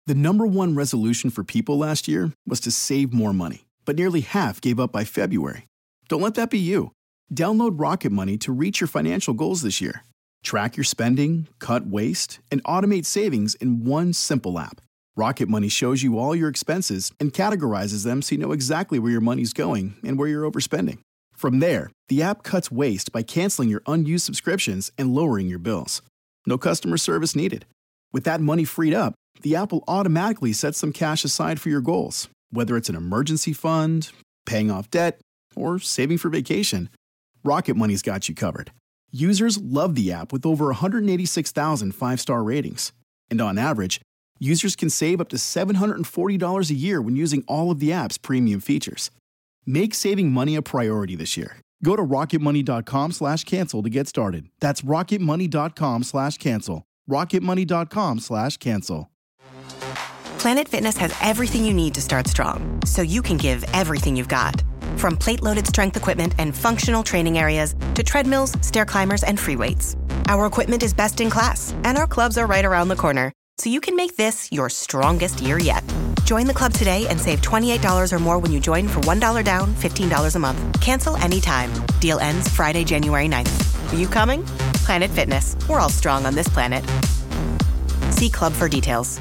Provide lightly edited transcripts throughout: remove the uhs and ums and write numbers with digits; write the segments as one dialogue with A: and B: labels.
A: The number one resolution for people last year was to save more money, but nearly half gave up by February. Don't let that be you. Download Rocket Money to reach your financial goals this year. Track your spending, cut waste, and automate savings in one simple app. Rocket Money shows you all your expenses and categorizes them so you know exactly where your money's going and where you're overspending. From there, the app cuts waste by canceling your unused subscriptions and lowering your bills. No customer service needed. With that money freed up, the app will automatically set some cash aside for your goals, whether it's an emergency fund, paying off debt, or saving for vacation. Rocket Money's got you covered. Users love the app with over 186,000 five-star ratings. And on average, users can save up to $740 a year when using all of the app's premium features. Make saving money a priority this year. Go to rocketmoney.com/cancel to get started. That's rocketmoney.com/cancel. rocketmoney.com/cancel.
B: Planet Fitness has everything you need to start strong, so you can give everything you've got. From plate-loaded strength equipment and functional training areas to treadmills, stair climbers, and free weights. Our equipment is best in class, and our clubs are right around the corner, so you can make this your strongest year yet. Join the club today and save $28 or more when you join for $1 down, $15 a month. Cancel anytime. Deal ends Friday, January 9th. Are you coming? Planet Fitness. We're all strong on this planet. See club for details.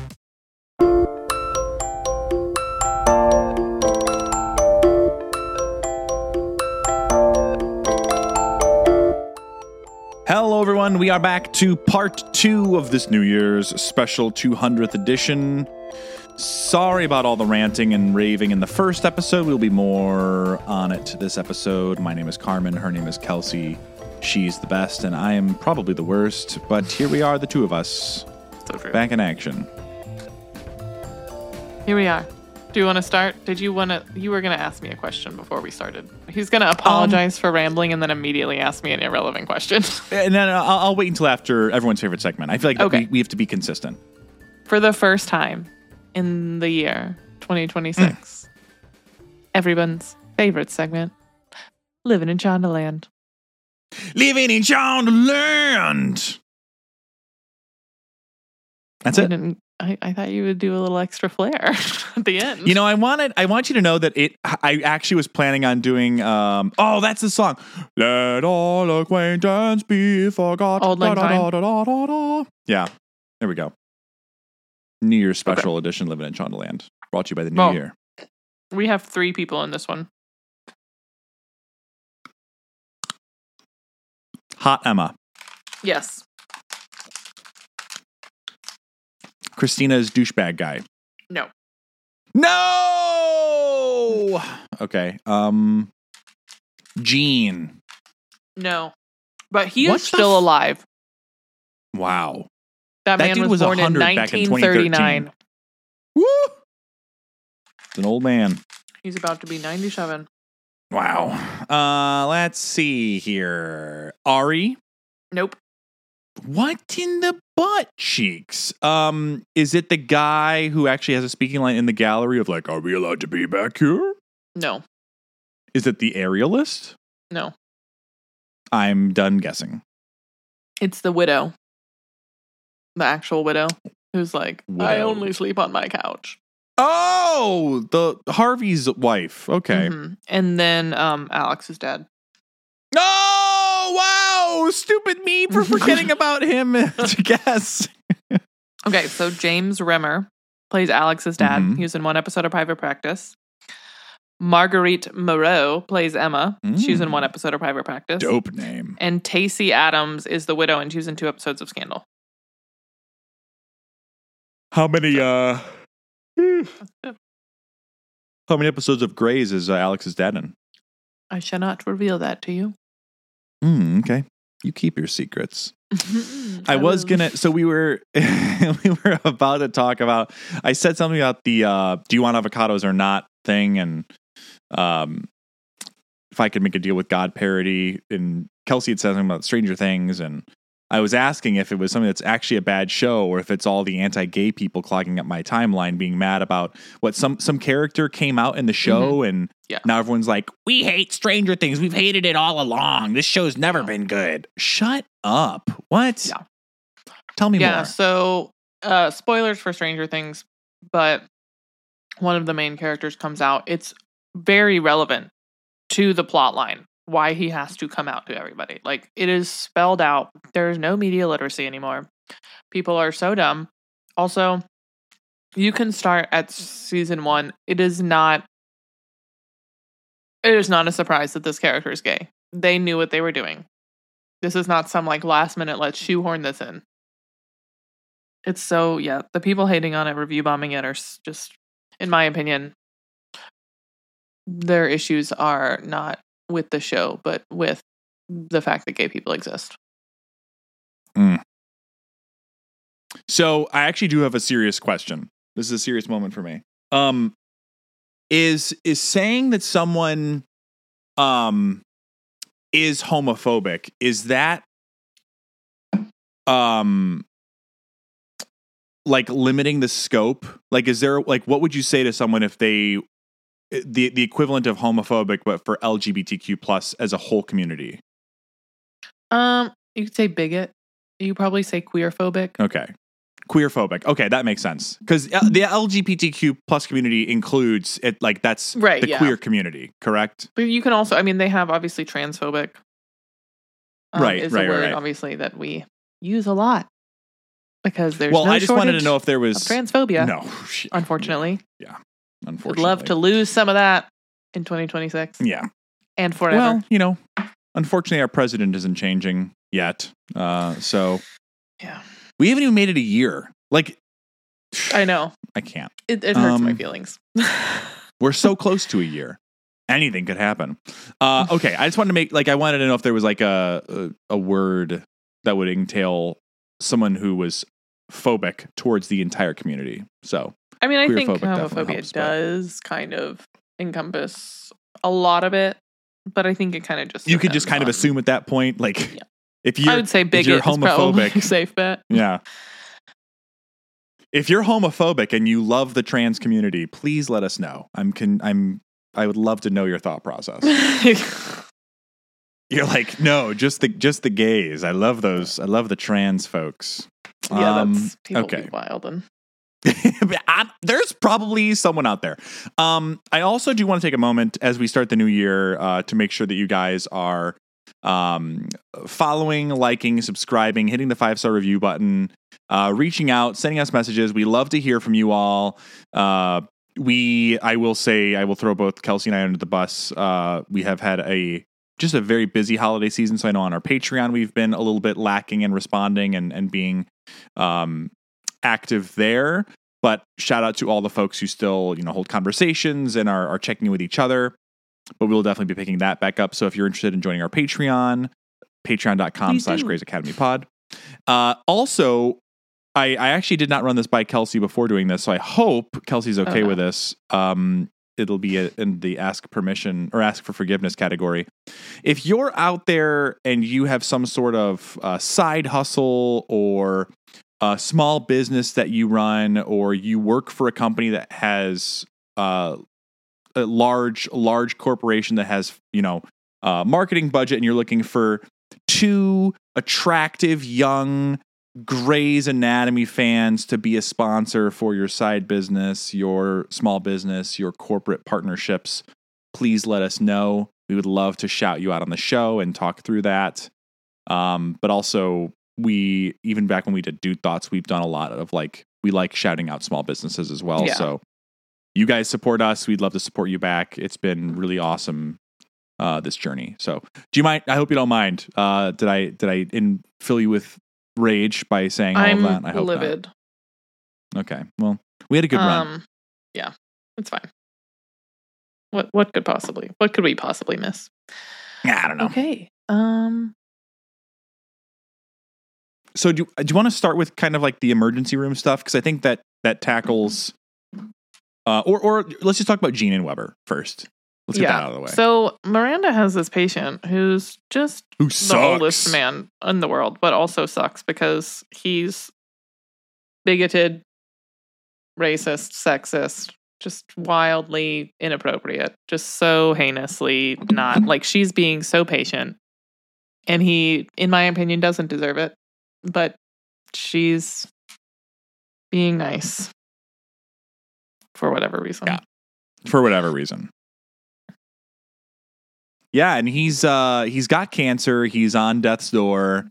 C: Hello, everyone. We are back to part 2 of this New Year's special 200th edition. Sorry about all the ranting and raving in the first episode. We'll be more on it this episode. My name is Carmen. Her name is Kelsey. She's the best, and I am probably the worst. But here we are, the two of us, back in action.
D: Here we are. Do you want to start? You were going to ask me a question before we started. He's going to apologize for rambling and then immediately ask me an irrelevant question.
C: And then I'll wait until after everyone's favorite segment. I feel like we have to be consistent.
D: For the first time in the year 2026, everyone's favorite segment, Living in Shondaland.
C: Living in Shondaland. That's it.
D: I thought you would do a little extra flair at the end.
C: You know, I want you to know that I actually was planning on doing, that's the song. Let all acquaintance be forgot.
D: Auld Lang Syne.
C: Yeah, there we go. New Year's special edition, Living in Shondaland. Brought to you by the New Year.
D: We have 3 people in this one.
C: Hot Emma.
D: Yes.
C: Christina's douchebag guy.
D: No.
C: Okay. Gene.
D: No. But he is still alive.
C: Wow.
D: That man
C: dude
D: was born in 1939.
C: Woo! It's an old man.
D: He's about to be 97.
C: Wow. Let's see here. Ari.
D: Nope.
C: What in the butt cheeks? Is it the guy who actually has a speaking line in the gallery of like, are we allowed to be back here?
D: No.
C: Is it the aerialist?
D: No.
C: I'm done guessing.
D: It's the widow. The actual widow who's like, I only sleep on my couch.
C: Oh, the Harvey's wife. Okay.
D: Mm-hmm. And then Alex's dad.
C: Oh, wow. Stupid me for forgetting about him to guess.
D: Okay, so James Remmer plays Alex's dad.
C: Mm-hmm.
D: He was in one episode of Private Practice. Marguerite Moreau plays Emma. She's in one episode of Private Practice.
C: Dope name.
D: And Tacey Adams is the widow, and she was in 2 episodes of Scandal.
C: How many episodes of Grey's is Alex's dad in?
D: I shall not reveal that to you.
C: Okay. You keep your secrets. I was gonna. So we were about to talk about. I said something about the "Do you want avocados or not?" thing, and if I could make a deal with God parody. And Kelsey had said something about Stranger Things, and I was asking if it was something that's actually a bad show, or if it's all the anti-gay people clogging up my timeline, being mad about what some character came out in the show, and now everyone's like, "We hate Stranger Things. We've hated it all along. This show's never been good." Shut up. What?
D: Yeah.
C: Tell me more.
D: Yeah. So, spoilers for Stranger Things. but one of the main characters comes out. It's very relevant to the plot line, why he has to come out to everybody. Like, it is spelled out. There's no media literacy anymore. People are so dumb. Also, you can start at season 1. It is not a surprise that this character is gay. They knew what they were doing. This is not some like last minute, let's shoehorn this in. It's so, yeah, the people hating on it, review bombing it, are just, in my opinion, their issues are not with the show, but with the fact that gay people exist.
C: So I actually do have a serious question. This is a serious moment for me. Is saying that someone is homophobic, is that like limiting the scope? Like, is there, like, what would you say to someone if they the equivalent of homophobic but for LGBTQ plus as a whole community?
D: You could say bigot. You probably say queerphobic.
C: Okay. Queerphobic. Okay, that makes sense. Because the LGBTQ plus community includes it, like, that's
D: right,
C: the queer community, correct?
D: But you can also, I mean, they have obviously transphobic. Is a word, obviously, that we use a lot. Because there's no
C: I just wanted to know if there was
D: transphobia.
C: No,
D: unfortunately.
C: Yeah, unfortunately.
D: I'd love to lose some of that in 2026.
C: Yeah,
D: and forever.
C: Well, unfortunately, our president isn't changing yet. So
D: yeah,
C: we haven't even made it a year. Like,
D: I know,
C: I can't.
D: It hurts my feelings.
C: We're so close to a year. Anything could happen. Okay, I just wanted to make, like, I wanted to know if there was like a word that would entail someone who was phobic towards the entire community. So,
D: I mean, I think homophobia does kind of encompass a lot of it, but I think it kind of just,
C: you could just kind of assume at that point, like,
D: yeah.
C: if you're,
D: I would say bigot is homophobic, a safe bet.
C: Yeah. If you're homophobic and you love the trans community, please let us know. I would love to know your thought process. You're like, no, just the gays. I love those. I love the trans folks.
D: Yeah, that's people be wild. And
C: there's probably someone out there. I also do want to take a moment as we start the new year to make sure that you guys are following, liking, subscribing, hitting the 5-star review button, reaching out, sending us messages. We love to hear from you all. I will throw both Kelsey and I under the bus. We have had just a very busy holiday season. So I know on our Patreon, we've been a little bit lacking in responding and being active there. But shout out to all the folks who still, hold conversations and are checking in with each other. But we'll definitely be picking that back up. So if you're interested in joining our Patreon, patreon.com/GraysAcademyPod. Also, I actually did not run this by Kelsey before doing this, so I hope Kelsey's okay with this. It'll be in the ask permission or ask for forgiveness category. If you're out there and you have some sort of side hustle or a small business that you run, or you work for a company that has a large corporation that has, marketing budget, and you're looking for 2 attractive young Grey's Anatomy fans to be a sponsor for your side business, your small business, your corporate partnerships, please let us know. We would love to shout you out on the show and talk through that. But also, even back when we did Dude Thoughts, we've done a lot of we like shouting out small businesses as well. Yeah. So you guys support us. We'd love to support you back. It's been really awesome, this journey. So do you mind? I hope you don't mind. Did I fill you with rage by saying all of that? I hope
D: livid.
C: Not. Okay. Well, we had a good run.
D: Yeah, it's fine. What could we possibly miss?
C: Yeah, I don't know.
D: Okay.
C: So do you want to start with kind of like the emergency room stuff? Because I think that tackles, or let's just talk about Gene and Weber first. Let's get that out of the way.
D: So Miranda has this patient who's just the oldest man in the world, but also sucks because he's bigoted, racist, sexist, just wildly inappropriate, just so heinously not. Like, she's being so patient, and he, in my opinion, doesn't deserve it, but she's being nice. for whatever reason.
C: Yeah. For whatever reason. Yeah, and he's got cancer. He's on death's door.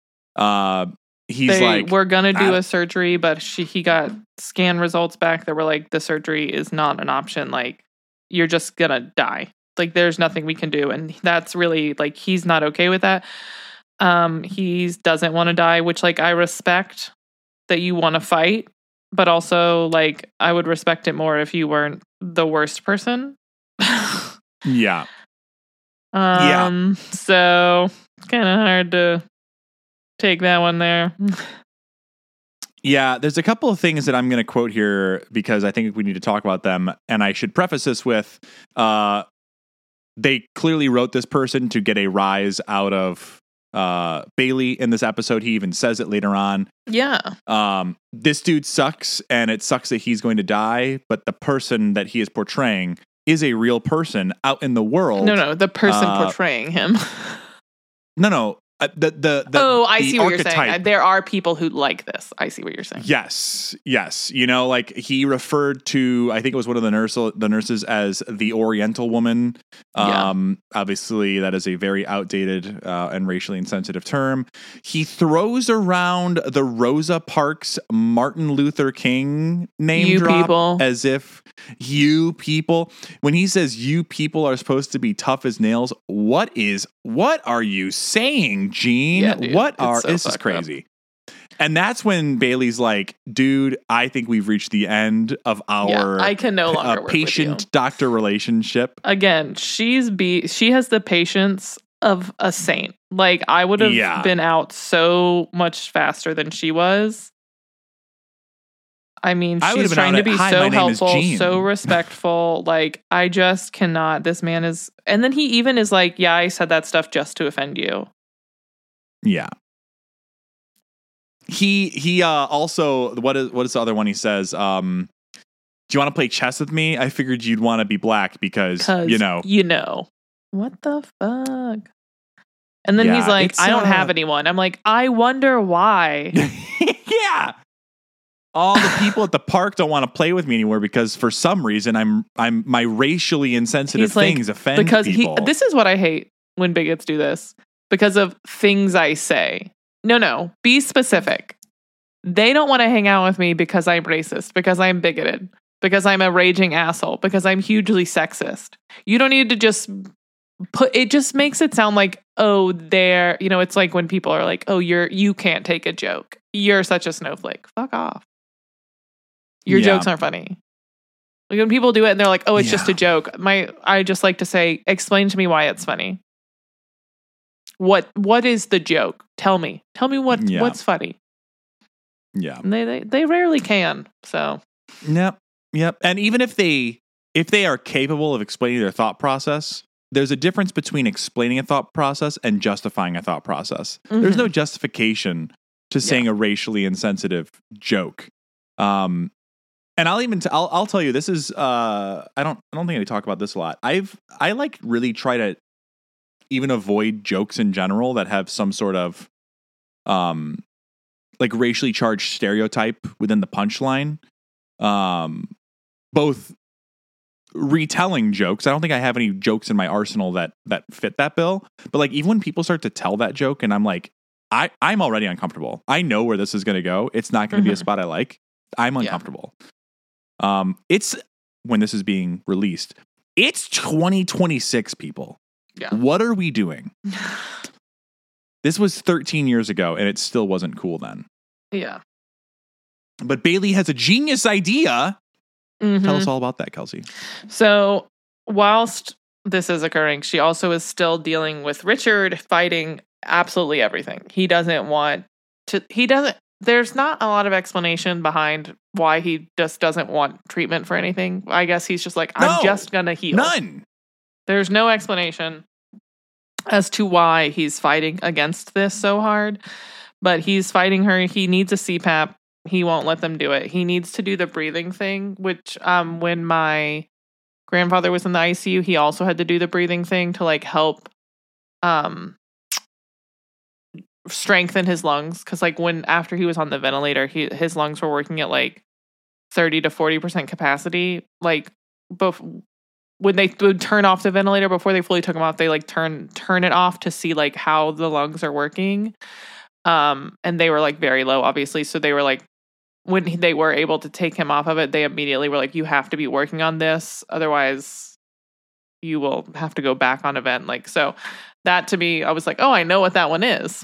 D: We're gonna do a surgery, but he got scan results back that were like, the surgery is not an option. Like, you're just gonna die. Like, there's nothing we can do, and that's really like, he's not okay with that. He doesn't want to die, which like, I respect that you want to fight, but also like, I would respect it more if you weren't the worst person.
C: Yeah.
D: So it's kind of hard to take that one there.
C: Yeah, there's a couple of things that I'm going to quote here because I think we need to talk about them. And I should preface this with, they clearly wrote this person to get a rise out of Bailey in this episode. He even says it later on.
D: Yeah.
C: This dude sucks, and it sucks that he's going to die, but the person that he is portraying is a real person out in the world.
D: No, the person portraying him.
C: No. I see what
D: you're saying. There are people who like this. I see what you're saying.
C: Yes. You know, like he referred to, I think it was one of the nurses as the Oriental woman. Obviously, that is a very outdated and racially insensitive term. He throws around the Rosa Parks Martin Luther King name drop
D: people.
C: As if you people. When he says you people are supposed to be tough as nails, what are you saying, Gene?
D: Yeah, dude,
C: this is crazy. Up. And that's when Bailey's like, dude, I think we've reached the end of our
D: I can no longer work
C: patient-doctor relationship.
D: Again, she has the patience of a saint. Like, I would have been out so much faster than she was. I mean, she's trying to be so helpful, so respectful. Like, I just cannot. This man is... And then he even is like, yeah, I said that stuff just to offend you.
C: Yeah. He also, what is the other one he says? Do you want to play chess with me? I figured you'd want to be black because, you know.
D: What the fuck? And then he's like, I don't have anyone. I'm like, I wonder why.
C: Yeah. All the people at the park don't want to play with me anymore because for some reason my racially insensitive things offend people.
D: This is what I hate when bigots do this. Because of things I say. No, be specific. They don't want to hang out with me because I'm racist, because I'm bigoted, because I'm a raging asshole, because I'm hugely sexist. You don't need to just it just makes it sound like, oh, it's like when people are like, oh, you can't take a joke. You're such a snowflake. Fuck off. Your jokes aren't funny. Like when people do it and they're like, oh, it's just a joke. I just like to say, explain to me why it's funny. What is the joke? Tell me what's funny.
C: Yeah.
D: And they rarely can. So.
C: Yep. And even if they are capable of explaining their thought process, there's a difference between explaining a thought process and justifying a thought process. Mm-hmm. There's no justification to saying a racially insensitive joke. And I'll tell you, this is I don't think I talk about this a lot. I like really try to even avoid jokes in general that have some sort of like racially charged stereotype within the punchline. Both retelling jokes. I don't think I have any jokes in my arsenal that fit that bill. But like even when people start to tell that joke and I'm like, I'm already uncomfortable. I know where this is going to go. It's not going to be a spot I like. I'm uncomfortable. It's when this is being released. It's 2026, people. Yeah. What are we doing? This was 13 years ago, and it still wasn't cool then.
D: Yeah.
C: But Bailey has a genius idea. Mm-hmm. Tell us all about that, Kelsey.
D: So, whilst this is occurring, she also is still dealing with Richard fighting absolutely everything. He doesn't want to... There's not a lot of explanation behind why he just doesn't want treatment for anything. I guess he's just like, I'm just gonna heal.
C: None.
D: There's no explanation as to why he's fighting against this so hard. But he's fighting her. He needs a CPAP. He won't let them do it. He needs to do the breathing thing, which when my grandfather was in the ICU, he also had to do the breathing thing to like help strengthen his lungs. Because like after he was on the ventilator, his lungs were working at like 30 to 40% capacity. Like both when they would turn off the ventilator before they fully took him off, they like turn it off to see like how the lungs are working. And they were like very low, obviously. So they were like, when they were able to take him off of it, they immediately were like, you have to be working on this. Otherwise you will have to go back on a vent. Like, so that to me, I was like, oh, I know what that one is.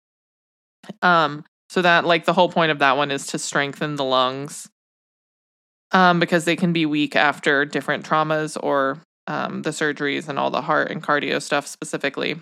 D: So that like the whole point of that one is to strengthen the lungs. Because they can be weak after different traumas or the surgeries and all the heart and cardio stuff specifically.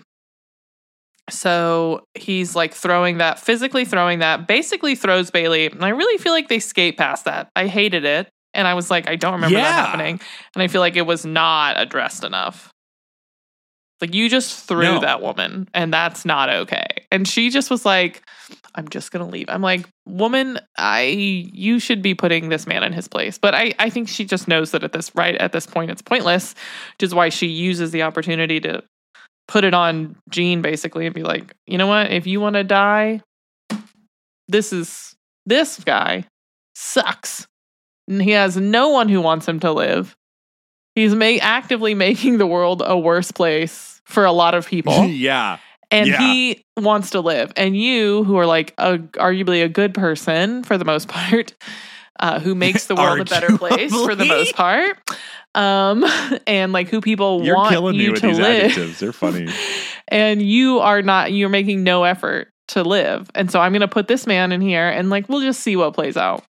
D: So he's like physically throwing that, basically throws Bailey. And I really feel like they skate past that. I hated it. And I was like, I don't remember that happening. And I feel like it was not addressed enough. Like, you just threw that woman, and that's not okay. And she just was like, I'm just going to leave. I'm like, woman, you should be putting this man in his place. But I think she just knows that at this point, it's pointless, which is why she uses the opportunity to put it on Jean, basically, and be like, you know what? If you want to die, this guy sucks. And he has no one who wants him to live. He's actively making the world a worse place for a lot of people.
C: Yeah.
D: And he wants to live. And you, who are like arguably a good person for the most part, who makes the world a better place for the most part, and like who people want you to live. You're killing me with these adjectives.
C: They're funny.
D: And you're making no effort to live. And so I'm going to put this man in here and like, we'll just see what plays out.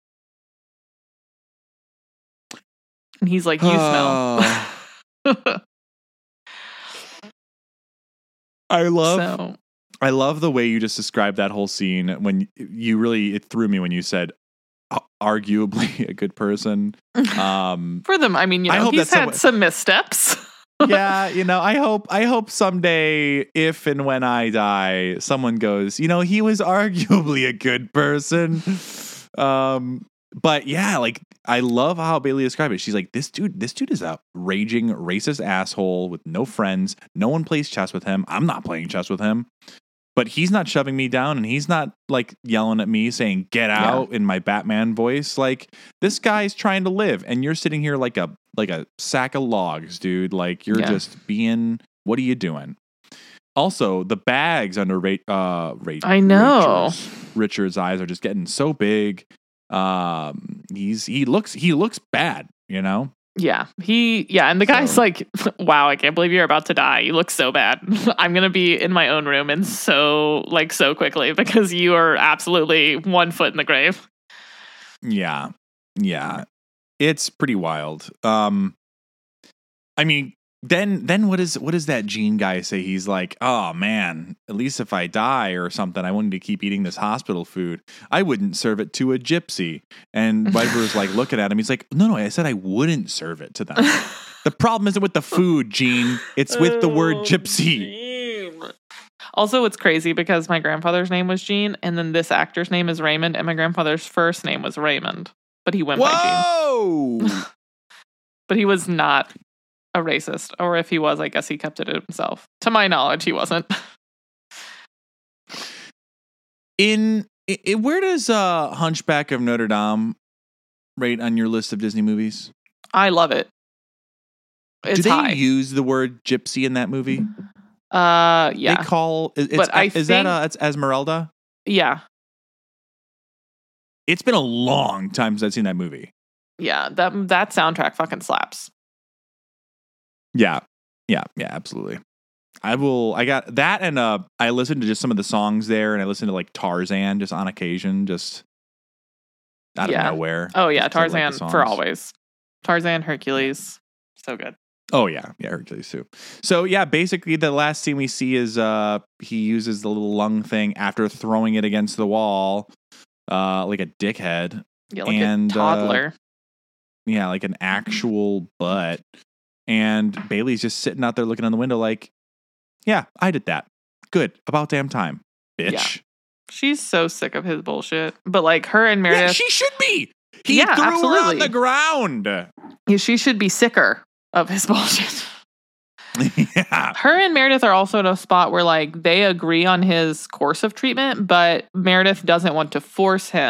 D: And he's like, you smell.
C: I love the way you just described that whole scene when it threw me when you said arguably a good person.
D: For them, I mean, he's had some missteps.
C: Yeah, I hope someday, if and when I die, someone goes, he was arguably a good person. But yeah, like, I love how Bailey described it. She's like, this dude is a raging racist asshole with no friends. No one plays chess with him. I'm not playing chess with him. But he's not shoving me down, and he's not like yelling at me saying, get out in my Batman voice. Like, this guy's trying to live, and you're sitting here like a sack of logs, dude. Like, you're just being, what are you doing? Also, the bags under
D: I know.
C: Richard's eyes are just getting so big. He looks bad,
D: Yeah. And the guy's like, wow, I can't believe you're about to die. You look so bad. I'm going to be in my own room and so quickly because you are absolutely 1 foot in the grave.
C: Yeah. Yeah. It's pretty wild. I mean, then what does that Gene guy say? He's like, oh man, at least if I die or something, I wanted to keep eating this hospital food. I wouldn't serve it to a gypsy. And Viper's like looking at him. He's like, no, I said I wouldn't serve it to them. The problem isn't with the food, Gene. It's with the word gypsy.
D: Also, it's crazy because my grandfather's name was Gene, and then this actor's name is Raymond, and my grandfather's first name was Raymond, but he went by Gene. But he was not a racist, or if he was, I guess he kept it himself. To my knowledge, he wasn't.
C: Where does Hunchback of Notre Dame rate on your list of Disney movies?
D: I love it. It's
C: Do they
D: high.
C: use the word gypsy in that movie?
D: Yeah.
C: They call that's Esmeralda?
D: Yeah.
C: It's been a long time since I've seen that movie.
D: Yeah, that soundtrack fucking slaps.
C: Yeah, absolutely. I got that, and I listened to just some of the songs there, and I listened to like Tarzan just on occasion, just out of nowhere.
D: Oh yeah, Tarzan for always. Tarzan, Hercules, so good.
C: Oh yeah, Hercules too. So yeah, basically the last scene we see is he uses the little lung thing after throwing it against the wall, like a dickhead.
D: Yeah, like a toddler.
C: Like an actual butt. And Bailey's just sitting out there looking on the window like, yeah, I did that. Good. About damn time, bitch. Yeah.
D: She's so sick of his bullshit. But like her and Meredith.
C: Yeah, she should be. He threw her on the ground.
D: Yeah, she should be sicker of his bullshit.
C: Yeah.
D: Her and Meredith are also at a spot where like they agree on his course of treatment, but Meredith doesn't want to force him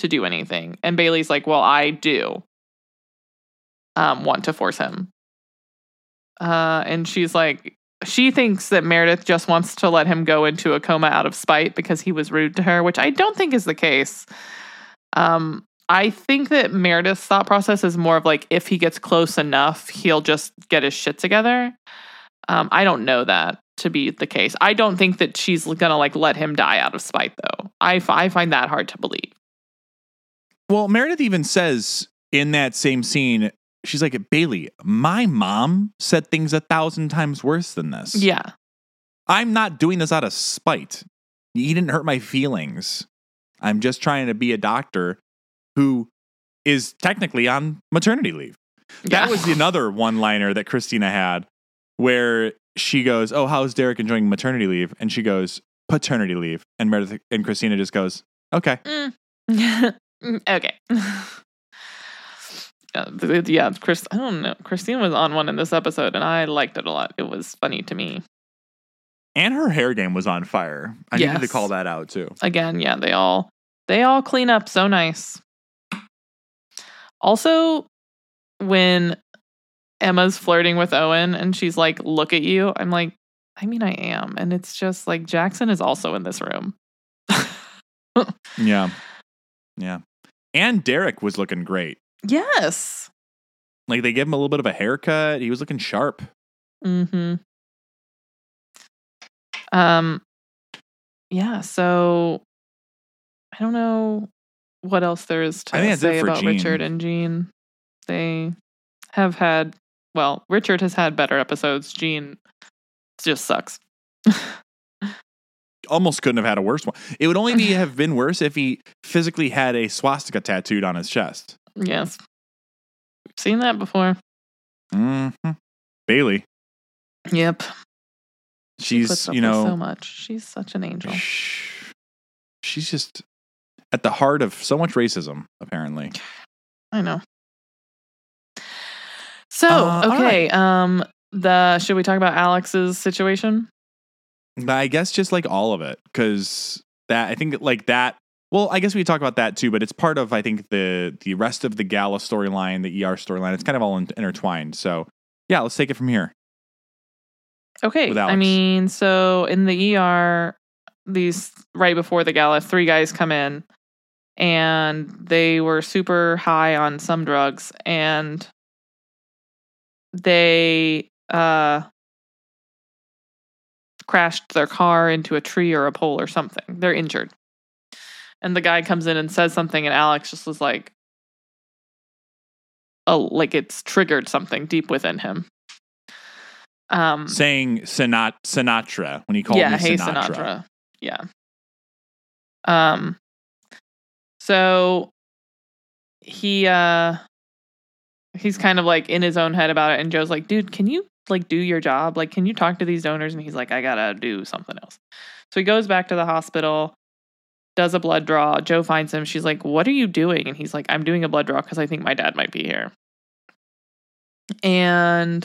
D: to do anything. And Bailey's like, well, I do want to force him. And she's like, she thinks that Meredith just wants to let him go into a coma out of spite because he was rude to her, which I don't think is the case. I think that Meredith's thought process is more of like, if he gets close enough, he'll just get his shit together. I don't know that to be the case. I don't think that she's gonna like let him die out of spite, though. I find that hard to believe.
C: Well, Meredith even says in that same scene, she's like, Bailey, my mom said things 1,000 times worse than this.
D: Yeah.
C: I'm not doing this out of spite. He didn't hurt my feelings. I'm just trying to be a doctor who is technically on maternity leave.
D: Yeah.
C: That was another one-liner that Christina had where she goes, oh, how's Derek enjoying maternity leave? And she goes, paternity leave. And Meredith and Christina just goes, okay.
D: Okay. Yeah, Chris. I don't know. Christine was on one in this episode, and I liked it a lot. It was funny to me.
C: And her hair game was on fire. I needed to call that out too.
D: Again, yeah, they all clean up so nice. Also, when Emma's flirting with Owen and she's like, "Look at you," I'm like, I mean, I am, and it's just like Jackson is also in this room.
C: Yeah. And Derek was looking great.
D: Yes.
C: Like they gave him a little bit of a haircut. He was looking sharp.
D: Mm-hmm. Yeah, so I don't know what else there is to say about Jean. Richard and Jean. They have had, well, Richard has had better episodes. Jean just sucks.
C: Almost couldn't have had a worse one. It would only have been worse if he physically had a swastika tattooed on his chest.
D: Yes. We've seen that before.
C: Mm-hmm. Bailey.
D: Yep.
C: She's,
D: so much. She's such an angel.
C: She's just at the heart of so much racism, apparently.
D: I know. So, okay. Right. Should we talk about Alex's situation?
C: I guess just like all of it, because I think like that. Well, I guess we talk about that too, but it's part of, I think, the rest of the Gala storyline, the ER storyline. It's kind of all intertwined. So, yeah, let's take it from here.
D: Okay. I mean, so in the ER, these right before the Gala, 3 guys come in, and they were super high on some drugs, and they crashed their car into a tree or a pole or something. They're injured. And the guy comes in and says something, and Alex just was like, oh, like it's triggered something deep within him.
C: Saying Sinatra when he called me Sinatra.
D: Hey Sinatra. Yeah. So he's kind of like in his own head about it, and Joe's like, dude, can you like do your job? Like, can you talk to these donors? And he's like, I gotta do something else. So he goes back to the hospital, does a blood draw. Joe finds him. She's like, what are you doing? And he's like, I'm doing a blood draw because I think my dad might be here. And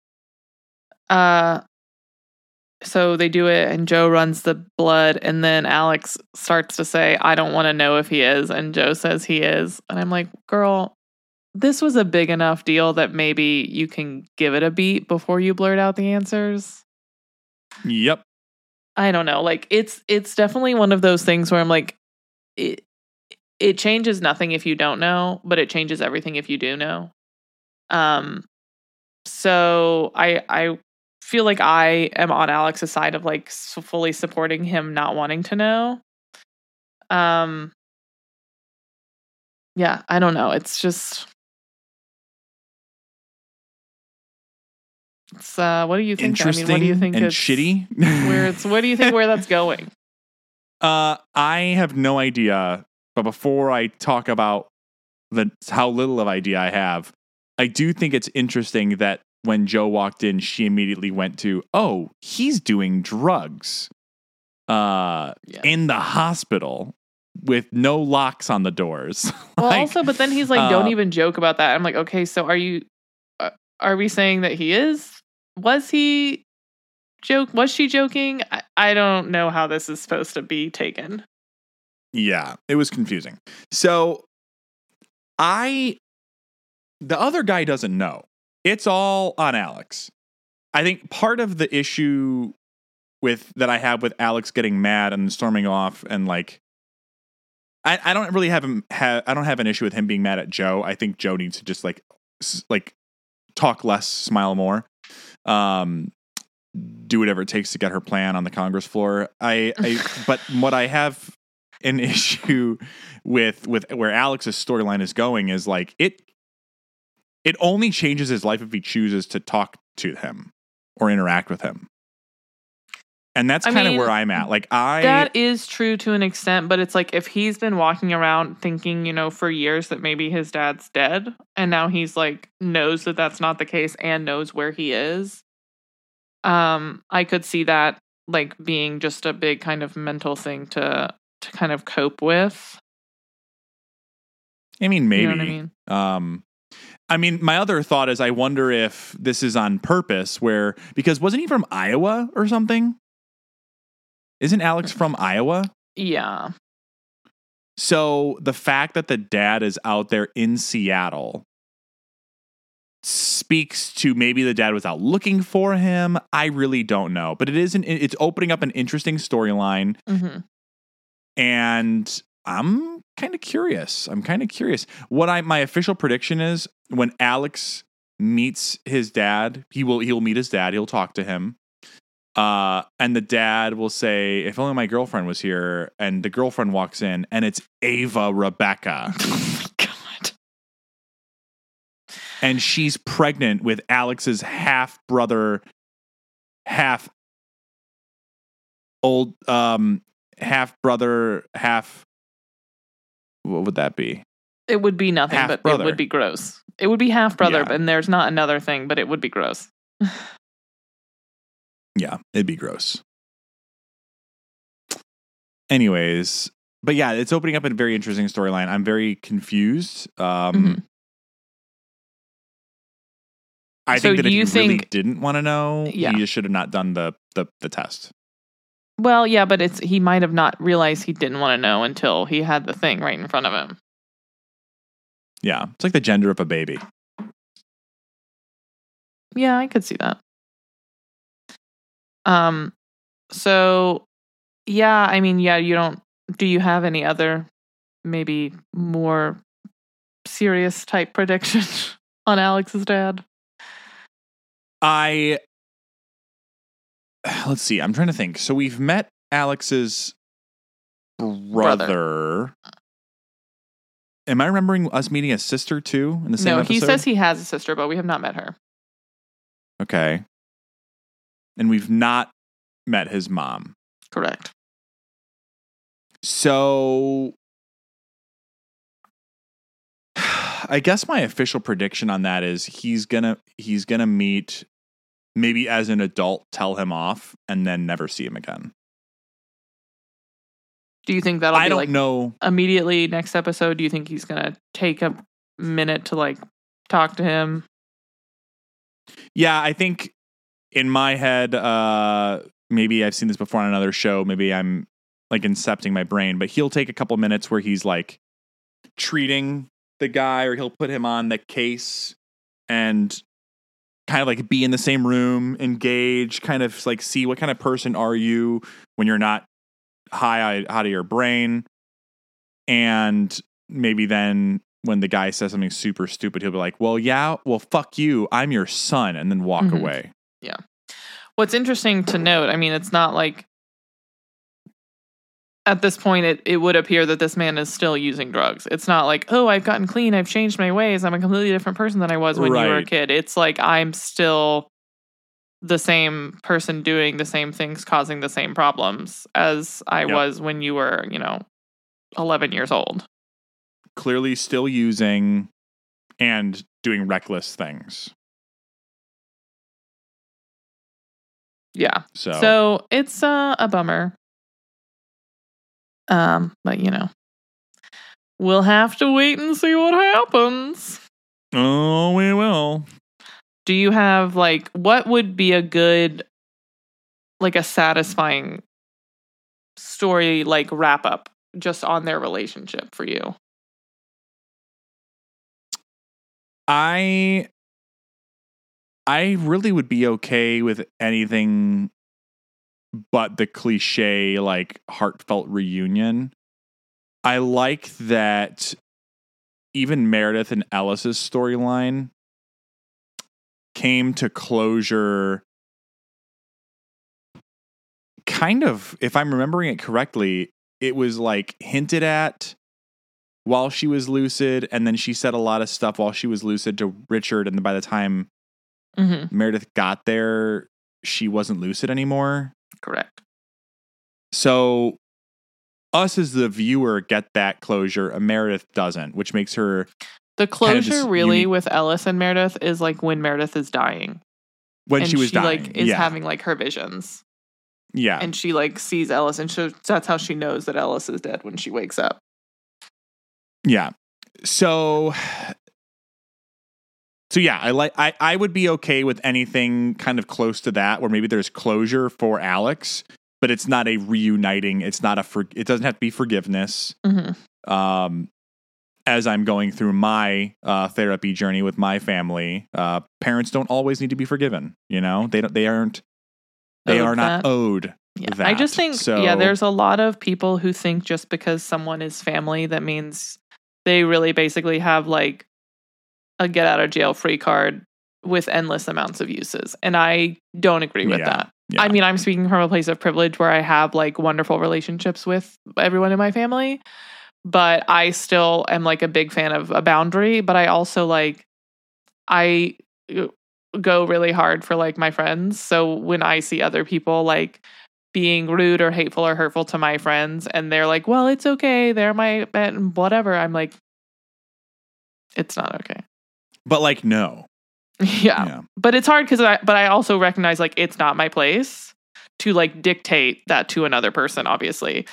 D: so they do it, and Joe runs the blood, and then Alex starts to say, I don't want to know if he is, and Joe says he is. And I'm like, girl, this was a big enough deal that maybe you can give it a beat before you blurt out the answers.
C: Yep.
D: I don't know. Like it's definitely one of those things where I'm like, it changes nothing if you don't know, but it changes everything if you do know. So I feel like I am on Alex's side of like fully supporting him not wanting to know. Yeah, I don't know. It's just, it's what do you think?
C: Interesting.
D: I mean, what do you think?
C: And
D: it's
C: shitty.
D: What do you think where that's going?
C: I have no idea. But before I talk about how little of idea I have, I do think it's interesting that when Joe walked in, she immediately went to, oh, he's doing drugs in the hospital with no locks on the doors.
D: Well, also, but then he's like, don't even joke about that. I'm like, okay, so are we saying that he is? Was she joking? I don't know how this is supposed to be taken.
C: Yeah, it was confusing. So the other guy doesn't know. It's all on Alex. I think part of the issue that I have with Alex getting mad and storming off and like, I don't really have I don't have an issue with him being mad at Joe. I think Joe needs to just like talk less, smile more, do whatever it takes to get her plan on the Congress floor. But what I have an issue with where Alex's storyline is going is like it only changes his life if he chooses to talk to him or interact with him. And that's kind of where I'm at. Like
D: that is true to an extent, but it's like if he's been walking around thinking, you know, for years that maybe his dad's dead, and now he's like knows that that's not the case and knows where he is. I could see that like being just a big kind of mental thing to kind of cope with.
C: I mean, maybe.
D: You know what I mean?
C: I mean, my other thought is I wonder if this is on purpose because wasn't he from Iowa or something? Isn't Alex from Iowa?
D: Yeah.
C: So the fact that the dad is out there in Seattle speaks to maybe the dad was out looking for him. I really don't know. But it's opening up an interesting storyline.
D: Mm-hmm.
C: And I'm kind of curious. What my official prediction is when Alex meets his dad, he'll meet his dad. He'll talk to him. And the dad will say, if only my girlfriend was here. And the girlfriend walks in and it's Ava Rebecca.
D: Oh my God.
C: And she's pregnant with Alex's half brother, half what would that be?
D: It would be nothing, but it would be gross. It would be half brother, and there's not another thing, but it would be gross.
C: Yeah, it'd be gross. Anyways, but yeah, it's opening up a very interesting storyline. I'm very confused. I think that if you really didn't want to know, you just should have not done the test.
D: Well, yeah, but he might have not realized he didn't want to know until he had the thing right in front of him.
C: Yeah, it's like the gender of a baby.
D: Yeah, I could see that. So, yeah, I mean, do you have any other maybe more serious type prediction on Alex's dad?
C: Let's see, I'm trying to think. So we've met Alex's brother. Am I remembering us meeting a sister too in the same episode?
D: No, he says he has a sister, but we have not met her.
C: Okay. And we've not met his mom.
D: Correct.
C: So I guess my official prediction on that is he's gonna meet, maybe as an adult, tell him off, and then never see him again.
D: Do you think that'll be
C: I don't know.
D: Immediately next episode? Do you think he's gonna take a minute to like talk to him?
C: Yeah, I think in my head, maybe I've seen this before on another show. Maybe I'm like incepting my brain, but he'll take a couple minutes where he's like treating the guy, or he'll put him on the case and kind of like be in the same room, engage, kind of like see what kind of person are you when you're not high out of your brain. And maybe then when the guy says something super stupid, he'll be like, well, fuck you, I'm your son, and then walk away.
D: Yeah. What's interesting to note, I mean, it's not like at this point it would appear that this man is still using drugs. It's not like, oh, I've gotten clean, I've changed my ways, I'm a completely different person than I was when you were a kid. It's like I'm still the same person doing the same things, causing the same problems as I was when you were, 11 years old.
C: Clearly still using and doing reckless things.
D: Yeah. So it's a bummer. But we'll have to wait and see what happens.
C: Oh, we will.
D: Do you have what would be a good, a satisfying story wrap up just on their relationship for you?
C: I really would be okay with anything but the cliche, like, heartfelt reunion. I like that even Meredith and Ellis's storyline came to closure kind of, if I'm remembering it correctly, it was like hinted at while she was lucid, and then she said a lot of stuff while she was lucid to Richard, and then by the time Meredith got there, she wasn't lucid anymore.
D: Correct.
C: So us as the viewer get that closure, and Meredith doesn't, which makes her...
D: The closure really with Ellis and Meredith is like when Meredith is dying.
C: When she was dying.
D: Like, is having like her visions.
C: Yeah.
D: And she like sees Ellis, and that's how she knows that Ellis is dead when she wakes up.
C: Yeah. So yeah, I would be okay with anything kind of close to that, where maybe there's closure for Alex, but it's not a reuniting. It's not it doesn't have to be forgiveness. As I'm going through my therapy journey with my family, parents don't always need to be forgiven. You know, they are not owed.
D: Yeah.
C: That.
D: I just think, there's a lot of people who think just because someone is family, that means they really basically have like a get out of jail free card with endless amounts of uses. And I don't agree with that. Yeah. I mean, I'm speaking from a place of privilege where I have like wonderful relationships with everyone in my family, but I still am like a big fan of a boundary. But I also I go really hard for like my friends. So when I see other people like being rude or hateful or hurtful to my friends, and they're like, well, it's okay, they're my whatever, I'm like, it's not okay.
C: But like, no.
D: Yeah. But it's hard because I also recognize like it's not my place to like dictate that to another person, obviously.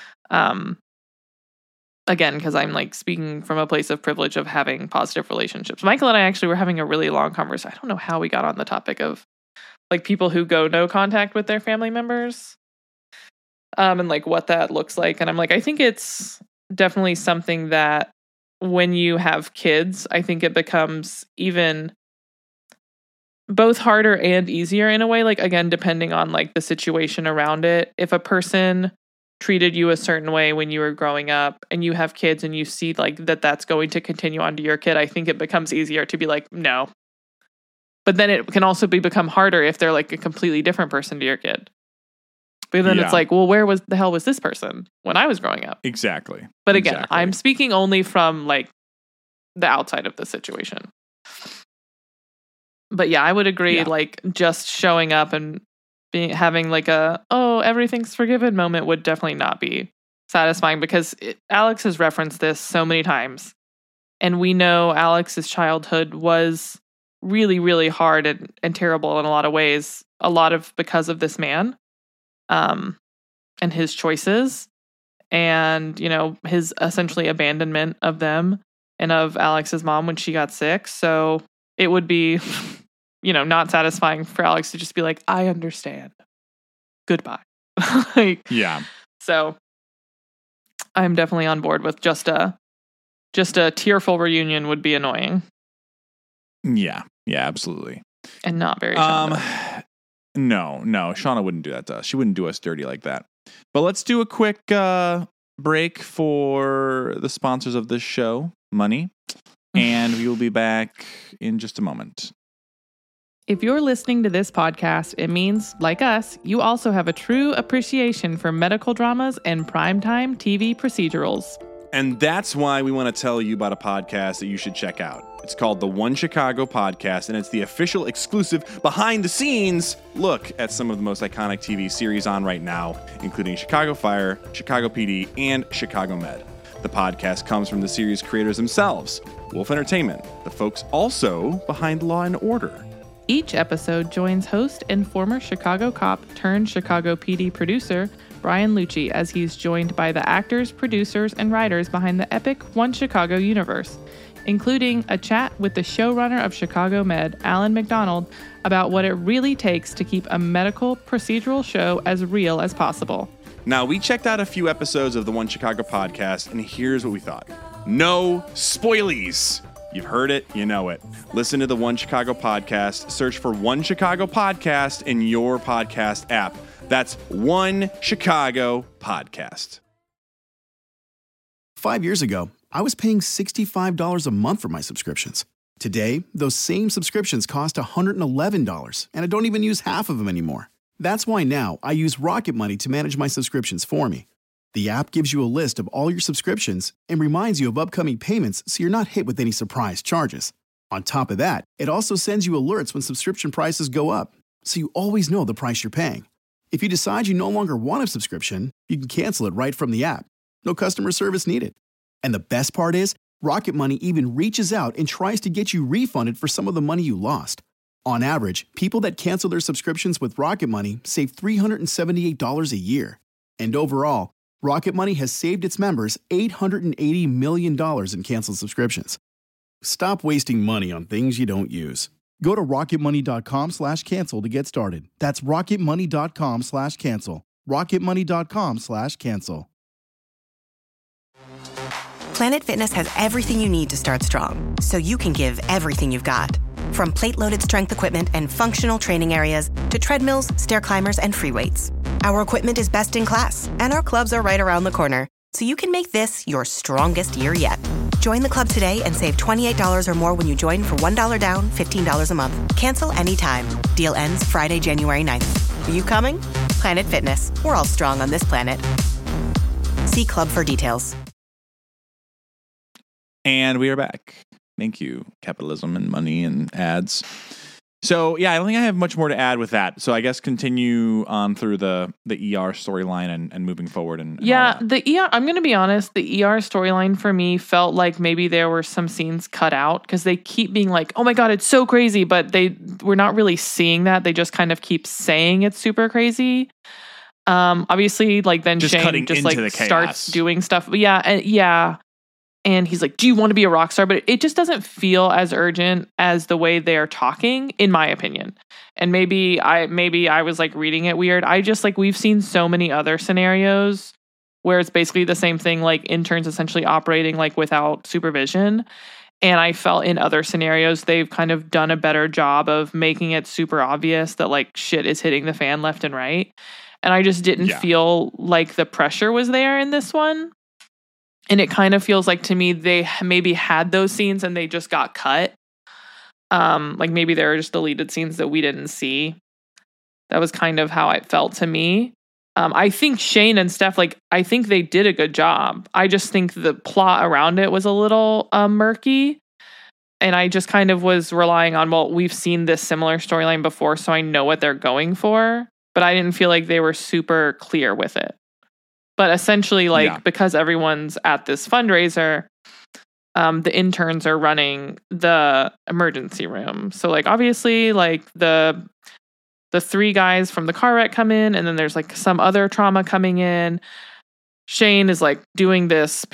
D: Again, because I'm like speaking from a place of privilege of having positive relationships. Michael and I actually were having a really long conversation. I don't know how we got on the topic of like people who go no contact with their family members, and like what that looks like. And I'm like, I think it's definitely something that when you have kids, I think it becomes even both harder and easier in a way. Like, again, depending on like the situation around it. If a person treated you a certain way when you were growing up and you have kids and you see like that's going to continue on to your kid, I think it becomes easier to be like, no. But then it can also become harder if they're like a completely different person to your kid. But then it's like, well, where was the hell was this person when I was growing up?
C: Exactly.
D: But again, I'm speaking only from like the outside of the situation. But yeah, I would agree. Like just showing up and having like everything's forgiven moment would definitely not be satisfying, because Alex has referenced this so many times, and we know Alex's childhood was really, really hard and terrible in a lot of ways. A lot of because of this man, and his choices, and his essentially abandonment of them and of Alex's mom when she got sick. So it would be not satisfying for Alex to just be like, I understand. Goodbye. So I'm definitely on board with just a tearful reunion would be annoying.
C: Yeah, absolutely.
D: And not very Shauna.
C: No, Shauna wouldn't do that to us. She wouldn't do us dirty like that. But let's do a quick break for the sponsors of this show, Money. And we will be back in just a moment.
D: If you're listening to this podcast, it means, like us, you also have a true appreciation for medical dramas and primetime TV procedurals.
C: And that's why we want to tell you about a podcast that you should check out. It's called the One Chicago Podcast, and it's the official exclusive behind-the-scenes look at some of the most iconic TV series on right now, including Chicago Fire, Chicago PD, and Chicago Med. The podcast comes from the series creators themselves, Wolf Entertainment, the folks also behind Law & Order.
D: Each episode joins host and former Chicago cop turned Chicago PD producer Brian Lucci as he's joined by the actors, producers, and writers behind the epic One Chicago universe, including a chat with the showrunner of Chicago Med, Alan McDonald, about what it really takes to keep a medical procedural show as real as possible.
E: Now, we checked out a few episodes of the One Chicago podcast, and here's what we thought. No spoilies. You've heard it, you know it. Listen to the One Chicago podcast. Search for One Chicago podcast in your podcast app. That's One Chicago podcast.
A: 5 years ago, I was paying $65 a month for my subscriptions. Today, those same subscriptions cost $111, and I don't even use half of them anymore. That's why now I use Rocket Money to manage my subscriptions for me. The app gives you a list of all your subscriptions and reminds you of upcoming payments so you're not hit with any surprise charges. On top of that, it also sends you alerts when subscription prices go up, so you always know the price you're paying. If you decide you no longer want a subscription, you can cancel it right from the app. No customer service needed. And the best part is, Rocket Money even reaches out and tries to get you refunded for some of the money you lost. On average, people that cancel their subscriptions with Rocket Money save $378 a year. And overall, Rocket Money has saved its members $880 million in canceled subscriptions. Stop wasting money on things you don't use. Go to rocketmoney.com/cancel to get started. That's rocketmoney.com/cancel. rocketmoney.com/cancel.
B: Planet Fitness has everything you need to start strong, so you can give everything you've got. From plate-loaded strength equipment and functional training areas to treadmills, stair climbers, and free weights. Our equipment is best in class, and our clubs are right around the corner, so you can make this your strongest year yet. Join the club today and save $28 or more when you join for $1 down, $15 a month. Cancel anytime. Deal ends Friday, January 9th. Are you coming? Planet Fitness. We're all strong on this planet. See club for details.
C: And we are back. Thank you, capitalism and money and ads. So, yeah, I don't think I have much more to add with that. So I guess continue on through the ER storyline and moving forward. And
D: yeah, the ER, I'm going to be honest, the ER storyline for me felt like maybe there were some scenes cut out because they keep being like, oh my God, it's so crazy. But we're not really seeing that. They just kind of keep saying it's super crazy. Obviously, like then just Shane just like starts doing stuff. But yeah. And he's like, do you want to be a rock star? But it just doesn't feel as urgent as the way they're talking, in my opinion. And maybe I was like reading it weird. I just like, we've seen so many other scenarios where it's basically the same thing, like interns essentially operating like without supervision. And I felt in other scenarios, they've kind of done a better job of making it super obvious that like shit is hitting the fan left and right. And I just didn't feel like the pressure was there in this one. And it kind of feels like to me they maybe had those scenes and they just got cut. Like maybe there are just deleted scenes that we didn't see. That was kind of how it felt to me. I think Shane and Steph, like, I think they did a good job. I just think the plot around it was a little murky. And I just kind of was relying on, well, we've seen this similar storyline before, so I know what they're going for. But I didn't feel like they were super clear with it. But essentially, like, because everyone's at this fundraiser, the interns are running the emergency room. So, like, obviously, like, the three guys from the car wreck come in, and then there's, like, some other trauma coming in. Shane is, like, doing this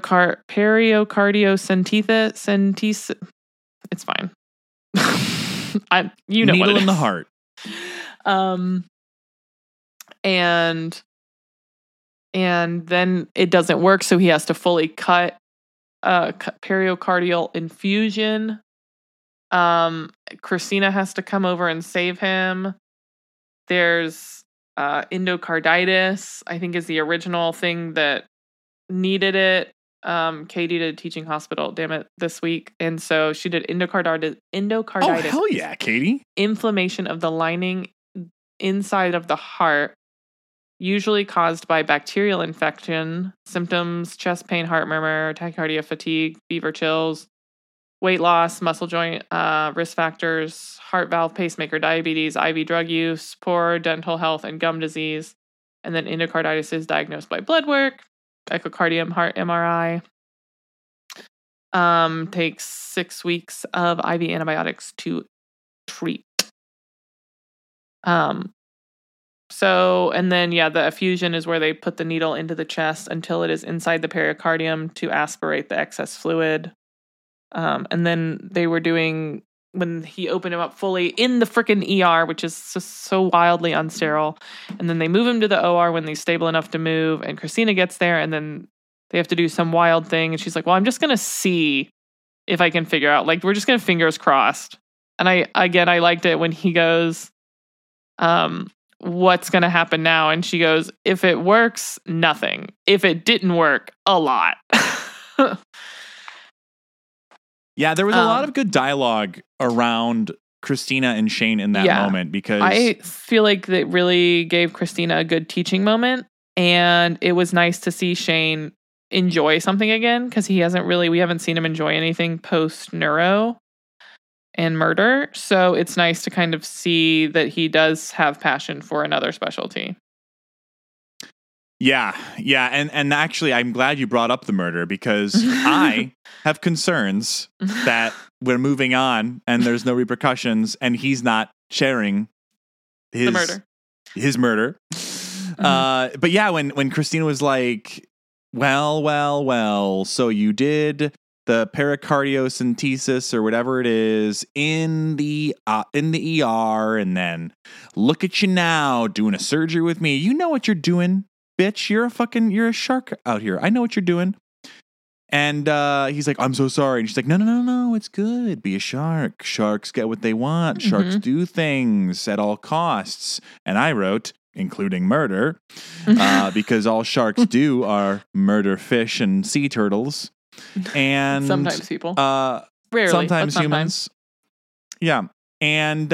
D: periocardiocentese. It's fine. You know
C: Needle
D: what it
C: in
D: is.
C: the heart.
D: And then it doesn't work, so he has to fully cut pericardial infusion. Christina has to come over and save him. There's endocarditis, I think is the original thing that needed it. Katie did Teaching Hospital, damn it, this week. And so she did endocarditis.
C: Oh, hell yeah, Katie.
D: Inflammation of the lining inside of the heart, usually caused by bacterial infection. Symptoms: chest pain, heart murmur, tachycardia, fatigue, fever, chills, weight loss, muscle joint risk factors, heart valve, pacemaker, diabetes, IV drug use, poor dental health, and gum disease. And then endocarditis is diagnosed by blood work, echocardiogram, heart MRI. Takes 6 weeks of IV antibiotics to treat. So, and then, the effusion is where they put the needle into the chest until it is inside the pericardium to aspirate the excess fluid. And then they were doing when he opened him up fully in the freaking ER, which is just so wildly unsterile. And then they move him to the OR when he's stable enough to move. And Christina gets there, and then they have to do some wild thing. And she's like, well, I'm just going to see if I can figure out. Like, we're just going to fingers crossed. And I liked it when he goes, what's going to happen now? And she goes, if it works, nothing. If it didn't work, a lot.
C: Yeah, there was a lot of good dialogue around Christina and Shane in that moment, because
D: I feel like that really gave Christina a good teaching moment, and it was nice to see Shane enjoy something again, because we haven't seen him enjoy anything post neuro and murder. So it's nice to kind of see that he does have passion for another specialty.
C: Yeah. And actually, I'm glad you brought up the murder, because I have concerns that we're moving on and there's no repercussions and he's not sharing his murder. Mm-hmm. But yeah, when Christina was like, well, so you did the pericardiocentesis or whatever it is in the ER, and then look at you now doing a surgery with me. You know what you're doing, bitch. You're a shark out here. I know what you're doing. And he's like, I'm so sorry. And she's like, no, it's good. Be a shark. Sharks get what they want. Mm-hmm. Sharks do things at all costs. And I wrote, including murder, because all sharks do are murder fish and sea turtles. And
D: sometimes people.
C: Rarely. Sometimes humans. Yeah. And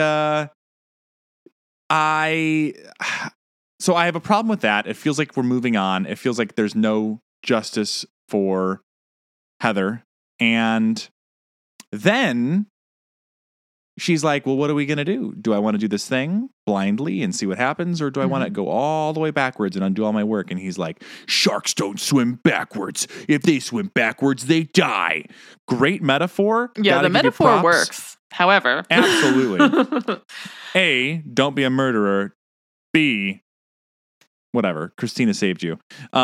C: I have a problem with that. It feels like we're moving on. It feels like there's no justice for Heather. And then she's like, well, what are we going to do? Do I want to do this thing blindly and see what happens? Or do I want to go all the way backwards and undo all my work? And he's like, sharks don't swim backwards. If they swim backwards, they die. Great metaphor.
D: Yeah, the metaphor works. However.
C: Absolutely. A, don't be a murderer. B, whatever. Christina saved you.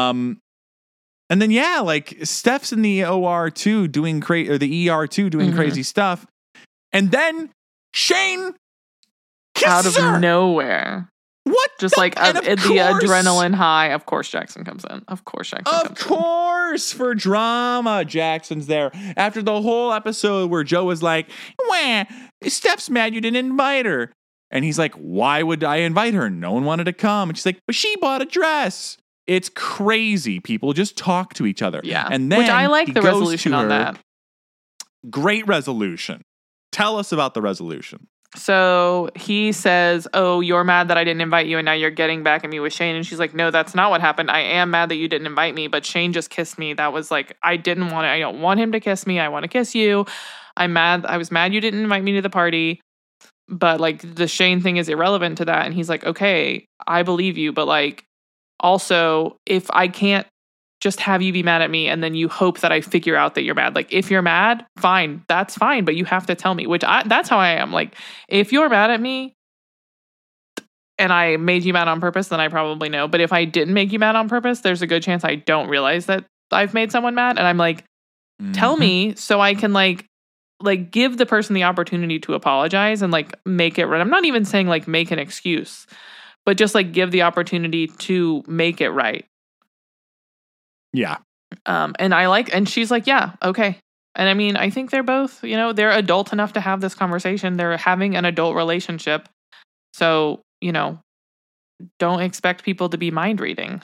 C: And then, like Steph's in the OR too, doing the ER too, doing crazy stuff. And then Shane
D: out of nowhere.
C: What?
D: Just like the adrenaline high. Of course, Jackson comes in. Of course,
C: for drama, Jackson's there. After the whole episode where Joe was like, "Wah, Steph's mad you didn't invite her," and he's like, "Why would I invite her? No one wanted to come." And she's like, "But she bought a dress." It's crazy. People just talk to each other.
D: Yeah,
C: and then
D: which I like the resolution on that.
C: Great resolution. Tell us about the resolution.
D: So he says, oh, you're mad that I didn't invite you and now you're getting back at me with Shane. And she's like, no, that's not what happened. I am mad that you didn't invite me, but Shane just kissed me. That was like, I don't want him to kiss me. I want to kiss you. I'm mad. I was mad you didn't invite me to the party. But like the Shane thing is irrelevant to that. And he's like, okay, I believe you. But like, also, if I can't just have you be mad at me and then you hope that I figure out that you're mad. Like, if you're mad, fine, that's fine, but you have to tell me, that's how I am. Like, if you're mad at me and I made you mad on purpose, then I probably know. But if I didn't make you mad on purpose, there's a good chance I don't realize that I've made someone mad. And I'm like, tell me so I can like give the person the opportunity to apologize and like make it right. I'm not even saying like make an excuse, but just like give the opportunity to make it right.
C: Yeah.
D: And she's like, yeah, okay. And I mean, I think they're both, they're adult enough to have this conversation. They're having an adult relationship. So, don't expect people to be mind reading.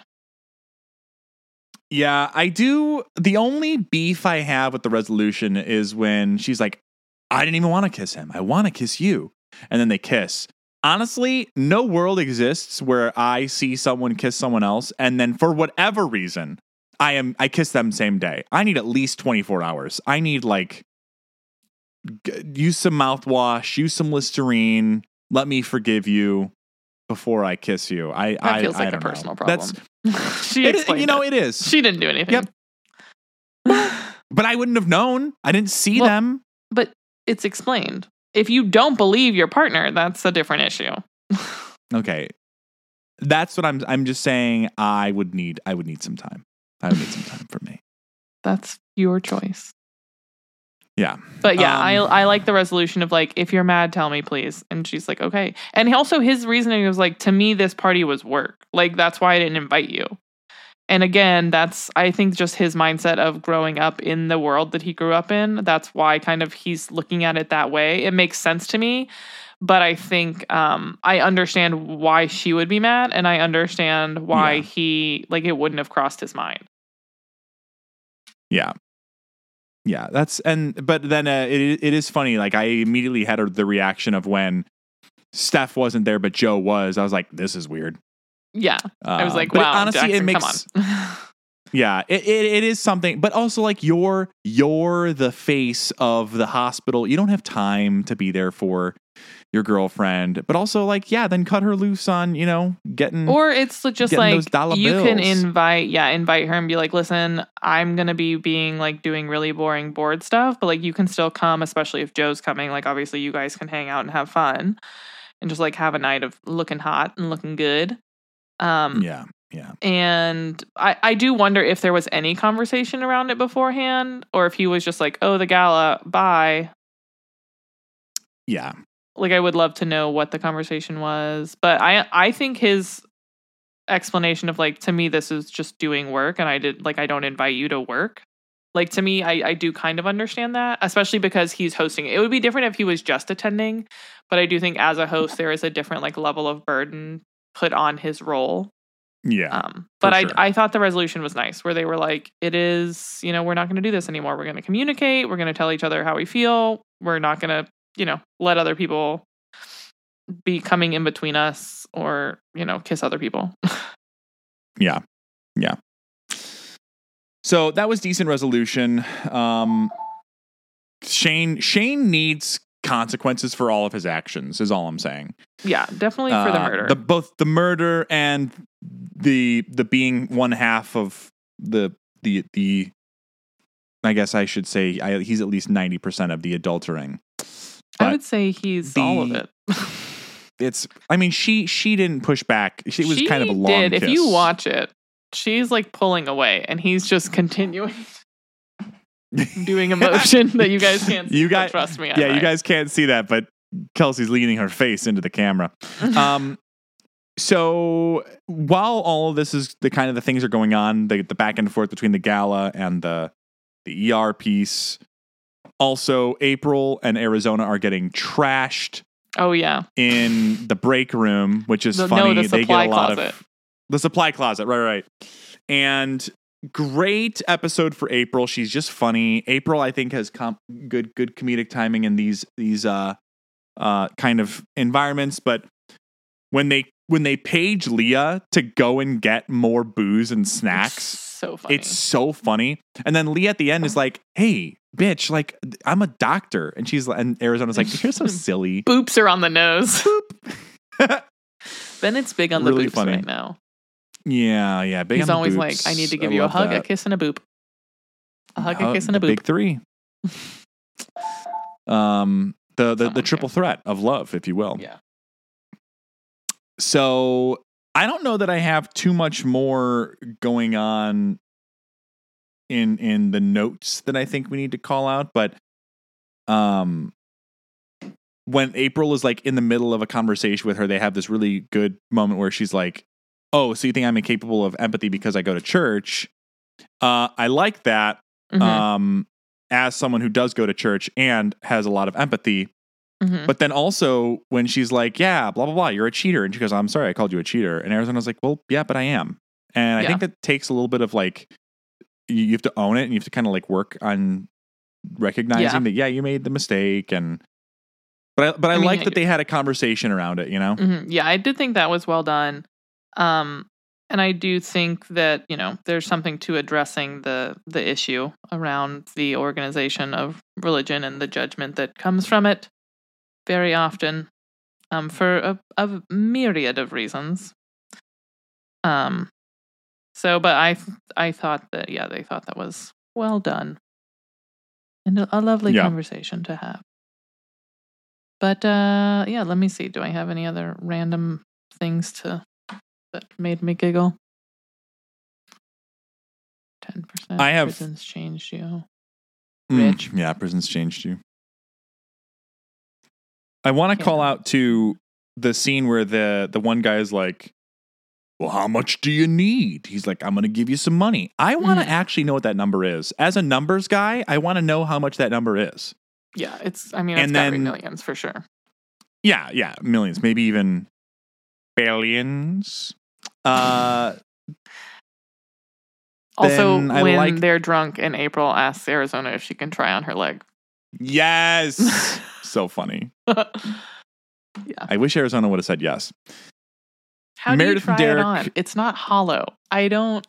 C: Yeah, I do. The only beef I have with the resolution is when she's like, I didn't even want to kiss him. I want to kiss you. And then they kiss. Honestly, no world exists where I see someone kiss someone else and then for whatever reason, I kiss them same day. I need at least 24 hours. I need use some mouthwash, use some Listerine. Let me forgive you before I kiss you.
D: That feels like a personal problem. She explained
C: it is.
D: She didn't do anything.
C: Yep. But I wouldn't have known. I didn't see them.
D: But it's explained. If you don't believe your partner, that's a different issue.
C: Okay. That's what I'm just saying. I would need some time. I would need some time for me.
D: That's your choice.
C: Yeah.
D: But yeah, I like the resolution of like, if you're mad, tell me, please. And she's like, okay. And also his reasoning was like, to me, this party was work. Like, that's why I didn't invite you. And again, that's, I think, just his mindset of growing up in the world that he grew up in. That's why kind of he's looking at it that way. It makes sense to me. But I think I understand why she would be mad. And I understand why he, like, it wouldn't have crossed his mind.
C: Yeah. Yeah, but then it is funny. Like, I immediately had the reaction of when Steph wasn't there, but Joe was. I was like, this is weird.
D: Yeah. I was like, wow,
C: honestly,
D: Jackson,
C: it makes,
D: come on.
C: Yeah, it is something, but also like you're the face of the hospital. You don't have time to be there for your girlfriend, but also like, yeah, then cut her loose on, getting,
D: or it's just like,
C: those dollar
D: you
C: bills.
D: can invite her and be like, listen, I'm going to be doing really boring board stuff, but like, you can still come, especially if Joe's coming. Like, obviously you guys can hang out and have fun and just like have a night of looking hot and looking good.
C: Yeah.
D: And I do wonder if there was any conversation around it beforehand, or if he was just like, oh, the gala, bye.
C: Yeah.
D: Like, I would love to know what the conversation was. But I think his explanation of like, to me, this is just doing work, and I don't invite you to work. Like, to me, I do kind of understand that, especially because he's hosting it. It would be different if he was just attending, but I do think as a host, there is a different like level of burden put on his role.
C: Yeah.
D: But I thought the resolution was nice, where they were like, it is, we're not going to do this anymore. We're going to communicate. We're going to tell each other how we feel. We're not going to, let other people be coming in between us or, kiss other people.
C: Yeah. Yeah. So that was decent resolution. Shane needs consequences for all of his actions, is all I'm saying.
D: Yeah, definitely for the murder.
C: Both the murder and the being one half of the I guess I should say he's at least 90% of the adultering.
D: I would say he's all of it.
C: She didn't push back. She was kind of a long kiss.
D: If you watch it, she's like pulling away and he's just continuing doing a motion that you guys can't see. Trust me.
C: You guys can't see that, but Kelsey's leaning her face into the camera. So while all of this is the kind of the things are going on, the back and forth between the gala and the ER piece, also April and Arizona are getting trashed.
D: Oh yeah,
C: in the break room, which is funny.
D: The supply
C: they get a lot
D: closet.
C: Of the supply closet, right. And great episode for April. She's just funny. April, I think, has good comedic timing in these kind of environments. But when they page Leah to go and get more booze and snacks, it's so funny. And then Leah at the end is like, "Hey, bitch, like I'm a doctor," and Arizona's like, "You're so silly."
D: Boops are on the nose.
C: Boop.
D: Bennett's big on
C: really
D: the boops
C: funny.
D: right now.
C: Yeah, big.
D: He's
C: on
D: always
C: the
D: like,
C: boops.
D: I need to give you a hug, a kiss, and a boop. A hug, a kiss, and a boop.
C: Big three. The triple threat of love, if you will.
D: Yeah.
C: So I don't know that I have too much more going on in the notes that I think we need to call out, but when April is like in the middle of a conversation with her, they have this really good moment where she's like, "Oh, so you think I'm incapable of empathy because I go to church?" I like that.
D: Mm-hmm.
C: As someone who does go to church and has a lot of empathy.
D: Mm-hmm.
C: But then also when she's like, yeah, blah, blah, blah, you're a cheater. And she goes, I'm sorry, I called you a cheater. And Arizona's like, well, yeah, but I am. And I think that takes a little bit of like, you have to own it and you have to kind of like work on recognizing that, you made the mistake. But I mean, like that they had a conversation around it,
D: Mm-hmm. Yeah, I did think that was well done. And I do think that, there's something to addressing the issue around the organization of religion and the judgment that comes from it very often, for a myriad of reasons. But I thought that, they thought that was well done and a lovely conversation to have. But, let me see. Do I have any other random things that made me giggle? 10%.
C: I have.
D: Prisons changed you. Rich.
C: Yeah, prison's changed you. I want to call out to the scene where the one guy is like, well, how much do you need? He's like, I'm going to give you some money. I want to actually know what that number is. As a numbers guy, I want to know how much that number is.
D: Yeah, it's gotta be millions for sure.
C: Yeah, millions, maybe even billions.
D: Also, when they're drunk and April asks Arizona if she can try on her leg.
C: Yes. So funny.
D: Yeah.
C: I wish Arizona would have said yes.
D: How do you try it on? It's not hollow. It's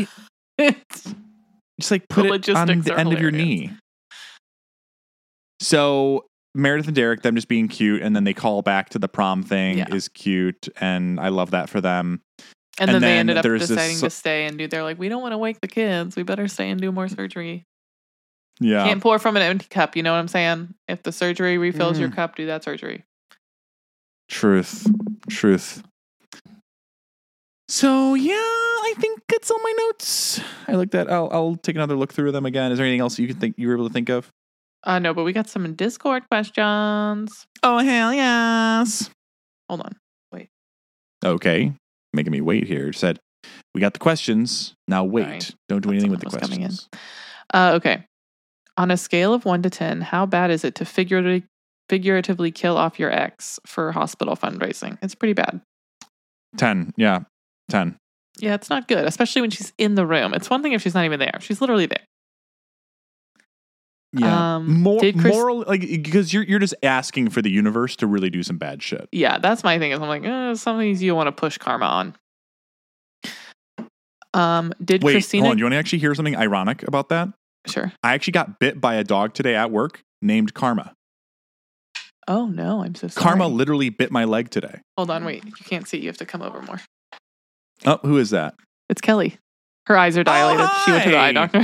C: just like put it on the end of your knee. So Meredith and Derek, them just being cute, and then they call back to the prom thing is cute, and I love that for them.
D: And then they ended up deciding to stay and they're like, we don't want to wake the kids. We better stay and do more surgery.
C: Yeah.
D: Can't pour from an empty cup. You know what I'm saying? If the surgery refills your cup, do that surgery.
C: Truth. So yeah, I think that's all my notes. I like that. I'll take another look through them again. Is there anything else you were able to think of?
D: No, but we got some Discord questions.
C: Oh hell yes!
D: Hold on, wait.
C: Okay, making me wait here. Said we got the questions. Now wait. Right. Don't do anything with the questions.
D: Okay. On a scale of 1 to 10, how bad is it to figuratively kill off your ex for hospital fundraising? It's pretty bad.
C: 10. Yeah. 10.
D: Yeah, it's not good, especially when she's in the room. It's one thing if she's not even there. She's literally there.
C: Yeah. More like, because you're just asking for the universe to really do some bad shit.
D: Yeah, that's my thing. Is I'm like, some things you want to push karma on. Wait, Christina?
C: Hold on. Do you want to actually hear something ironic about that?
D: Sure.
C: I actually got bit by a dog today at work named Karma.
D: Oh no, I'm so sorry.
C: Karma literally bit my leg today.
D: Hold on, wait. You can't see. You have to come over more.
C: Oh, who is that?
D: It's Kelly. Her eyes are dilated.
C: Oh,
D: she went to the eye doctor.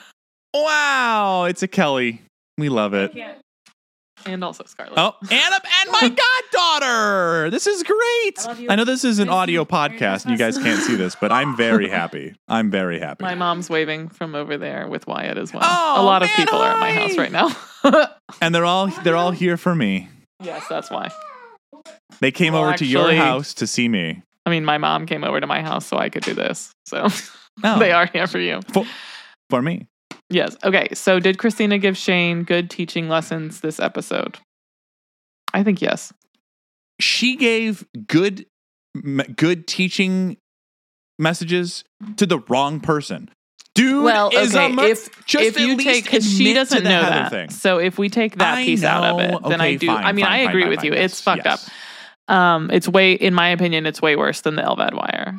C: Wow, it's a Kelly. We love it.
D: And also Scarlett.
C: Oh, and my goddaughter. This is great. I know this is an audio podcast and you guys can't see this, but I'm very happy.
D: My mom's waving from over there with Wyatt as well. Oh, a lot of people are at my house right now.
C: And they're all here for me.
D: Yes, that's why.
C: They came over to your house to see me.
D: I mean, my mom came over to my house so I could do this. So they are here for you.
C: For me.
D: Yes. Okay. So did Christina give Shane good teaching lessons this episode? I think yes.
C: She gave good teaching messages to the wrong person. Dude is a
D: if you take, because she doesn't know that. Thing. So if we take that piece out of it, then I do. I agree with you. It's fucked up. It's in my opinion, it's way worse than the LVAD wire.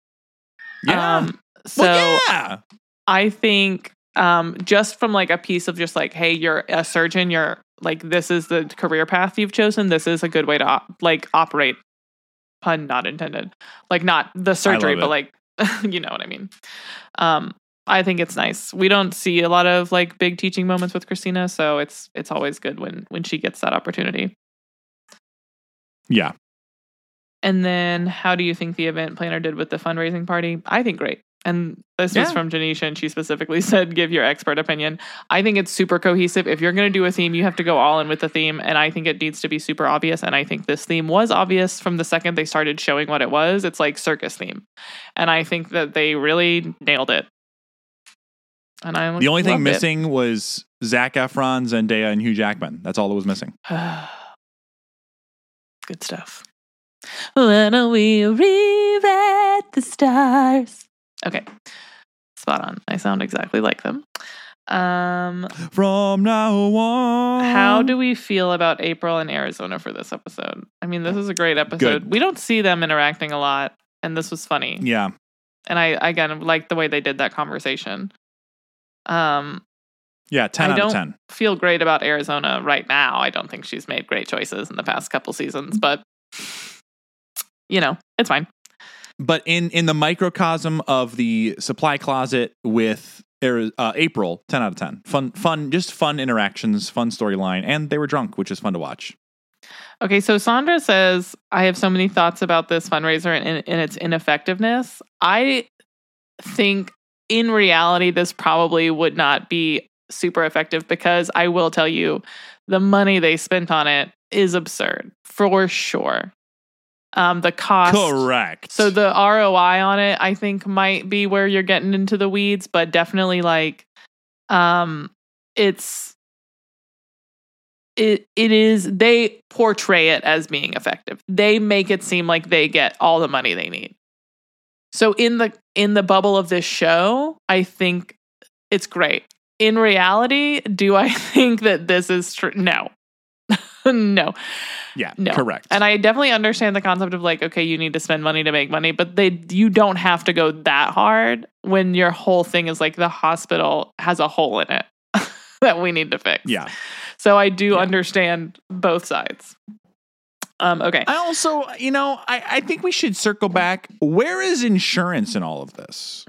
C: Yeah.
D: So I think just from like a piece of just like, hey, you're a surgeon, you're like, this is the career path you've chosen. This is a good way to operate. Pun not intended. Like not the surgery, but like, you know what I mean? I think it's nice. We don't see a lot of like big teaching moments with Christina, so it's always good when she gets that opportunity.
C: Yeah.
D: And then how do you think the event planner did with the fundraising party? I think great. And this was from Janisha, and she specifically said, give your expert opinion. I think it's super cohesive. If you're going to do a theme, you have to go all in with the theme. And I think it needs to be super obvious. And I think this theme was obvious from the second they started showing what it was. It's like circus theme. And I think that they really nailed it. And
C: the only thing missing was Zac Efron, Zendaya, and Hugh Jackman. That's all that was missing.
D: Good stuff. When we arrive at the stars. Okay. Spot on. I sound exactly like them.
C: From now on.
D: How do we feel about April and Arizona for this episode? I mean, this is a great episode. We don't see them interacting a lot, and this was funny.
C: Yeah.
D: And I again like the way they did that conversation.
C: Yeah, 10 out of 10.
D: I don't feel great about Arizona right now. I don't think she's made great choices in the past couple seasons, but you know, it's fine.
C: But in the microcosm of the supply closet with April, 10 out of 10. Fun, just fun interactions, fun storyline, and they were drunk, which is fun to watch.
D: Okay, so Sandra says, I have so many thoughts about this fundraiser and its ineffectiveness. I think in reality, this probably would not be super effective, because I will tell you, the money they spent on it is absurd for sure. The cost.
C: Correct.
D: So the ROI on it, I think, might be where you're getting into the weeds, but definitely like, it is, they portray it as being effective. They make it seem like they get all the money they need. So in the bubble of this show, I think it's great. In reality, do I think that this is true? No. No.
C: Yeah,
D: no.
C: Correct.
D: And I definitely understand the concept of like, okay, you need to spend money to make money, but you don't have to go that hard when your whole thing is like the hospital has a hole in it that we need to fix.
C: Yeah.
D: So I do understand both sides. Okay.
C: I also, I think we should circle back. Where is insurance in all of this?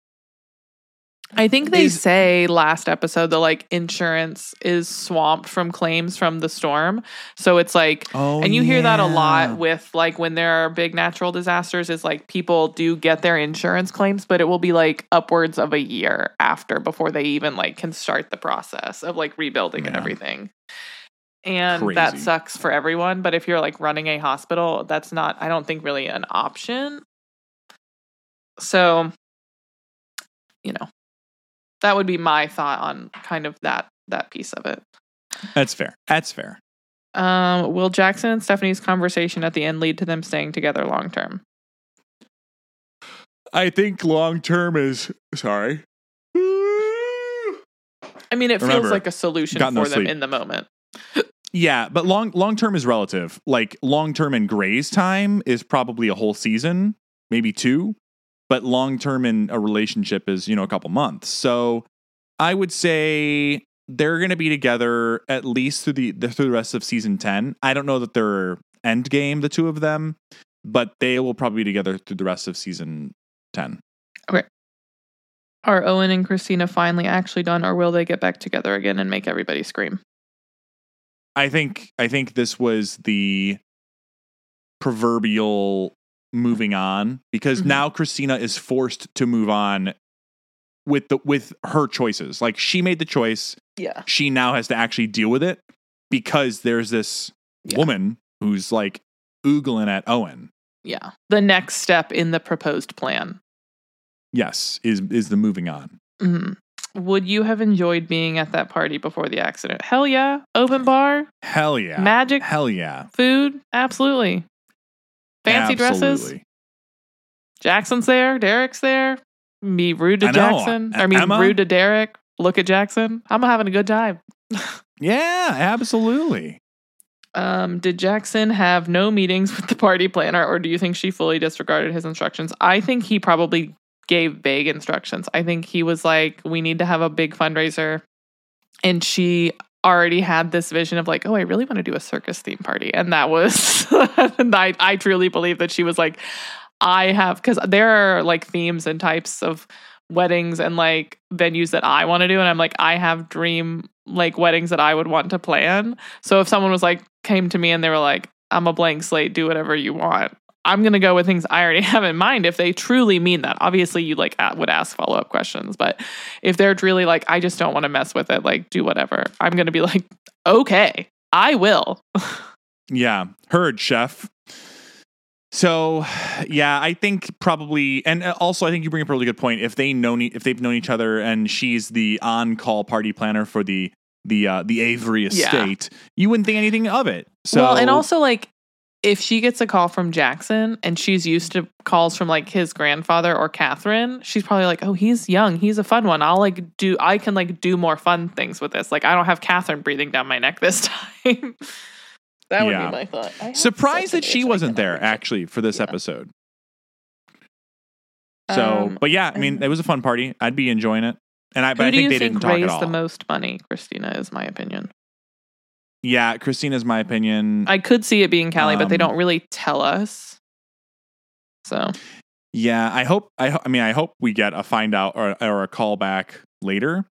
D: I think they say last episode that like insurance is swamped from claims from the storm. So it's like, and you hear that a lot with like when there are big natural disasters, is like people do get their insurance claims, but it will be like upwards of a year after before they even like can start the process of like rebuilding and everything. And that sucks for everyone. But if you're like running a hospital, that's not, I don't think, really an option. So, that would be my thought on kind of that piece of it.
C: That's fair.
D: Will Jackson and Stephanie's conversation at the end lead to them staying together long term?
C: I think long term is sorry.
D: I mean, it feels like a solution for them in the moment.
C: Yeah, but long term is relative. Like long term in Grey's time is probably a whole season, maybe 2. But long term in a relationship is, a couple months. So I would say they're going to be together at least through the rest of season 10. I don't know that they're end game, the two of them, but they will probably be together through the rest of season 10.
D: Okay. Are Owen and Christina finally actually done, or will they get back together again and make everybody scream?
C: I think this was the proverbial moving on, because now Christina is forced to move on with her choices. Like, she made the choice.
D: Yeah.
C: She now has to actually deal with it because there's this woman who's like oogling at Owen.
D: Yeah. The next step in the proposed plan.
C: Yes, is the moving on.
D: Mm-hmm. Would you have enjoyed being at that party before the accident? Hell yeah. Open bar?
C: Hell yeah.
D: Magic?
C: Hell yeah.
D: Food? Absolutely. Fancy dresses? Jackson's there. Derek's there. Be rude to Jackson.
C: Emma?
D: Rude to Derek. Look at Jackson. I'm having a good time.
C: Yeah, absolutely.
D: Did Jackson have no meetings with the party planner, or do you think she fully disregarded his instructions? I think he probably gave vague instructions. I think he was like, we need to have a big fundraiser. And she already had this vision of like, oh, I really want to do a circus theme party. And that was, I truly believe that she was like, because there are like themes and types of weddings and like venues that I want to do. And I'm like, I have dream like weddings that I would want to plan. So if someone was like, came to me and they were like, I'm a blank slate, do whatever you want, I'm going to go with things I already have in mind if they truly mean that. Obviously, you like would ask follow-up questions, but if they're really like, I just don't want to mess with it, like do whatever, I'm going to be like, okay, I will.
C: Yeah, heard, chef. So, yeah, I think probably, and also I think you bring up a really good point. If they've known each other and she's the on-call party planner for the Avery estate, you wouldn't think anything of it. So,
D: well, and also like, if she gets a call from Jackson and she's used to calls from like his grandfather or Catherine, she's probably like, oh, he's young. He's a fun one. I can do more fun things with this. Like, I don't have Catherine breathing down my neck this time. That would be my thought.
C: Surprised that she wasn't there actually for this episode. So, but yeah, I mean, it was a fun party. I'd be enjoying it. And I think they didn't talk at all.
D: Raised the most money? Christina is my opinion.
C: Yeah, Christina's my opinion.
D: I could see it being Callie, but they don't really tell us. So
C: yeah, I hope we get a find out or a call back later.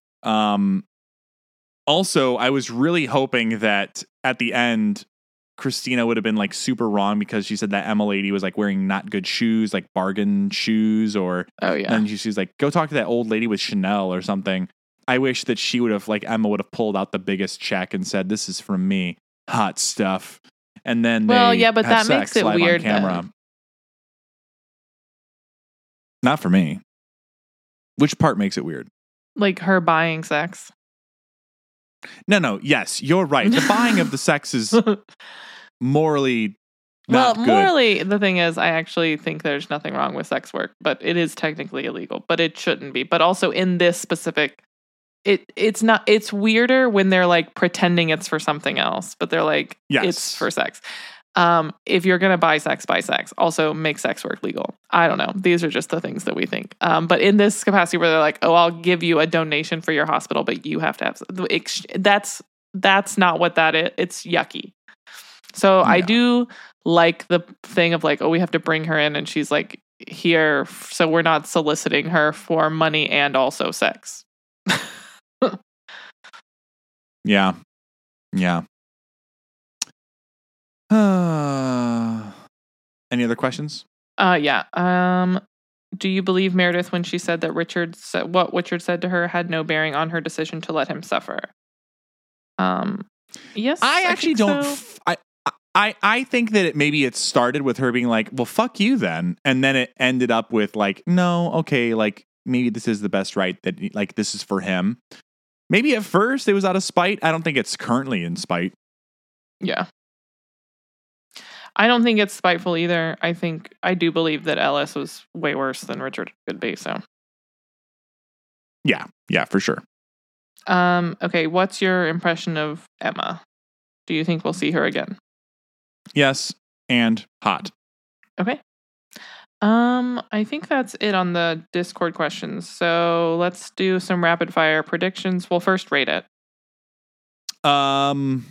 C: Also, I was really hoping that at the end, Christina would have been like super wrong because she said that Emma lady was like wearing not good shoes, like bargain shoes, or
D: and
C: she's like, go talk to that old lady with Chanel or something. I wish that she would have, like, Emma would have pulled out the biggest check and said, "This is from me, hot stuff." And then
D: but that makes it weird. Then.
C: Not for me. Which part makes it weird?
D: Like her buying sex.
C: No. Yes, you're right. The buying of the sex is morally not good.
D: Morally, the thing is, I actually think there's nothing wrong with sex work, but it is technically illegal, but it shouldn't be. But also in this specific, it's not, it's weirder when they're like pretending it's for something else, but they're like, it's for sex. If you're going to buy sex, also make sex work legal. I don't know. These are just the things that we think. But in this capacity where they're like, oh, I'll give you a donation for your hospital, but you have to have, that's not what that is. It's yucky. So I do like the thing of like, oh, we have to bring her in and she's like here. So we're not soliciting her for money and also sex.
C: Yeah. Any other questions?
D: Yeah. Do you believe Meredith when she said that what Richard said to her had no bearing on her decision to let him suffer? Yes.
C: I actually don't. So. I think that maybe it started with her being like, well, fuck you then. And then it ended up with like, no, okay, like maybe this is the best right that like this is for him. Maybe at first it was out of spite. I don't think it's currently in spite.
D: Yeah. I don't think it's spiteful either. I do believe that Ellis was way worse than Richard could be, so.
C: Yeah, for sure.
D: Okay, what's your impression of Emma? Do you think we'll see her again?
C: Yes, and hot.
D: Okay. I think that's it on the Discord questions. So let's do some rapid fire predictions. We'll first rate it.
C: I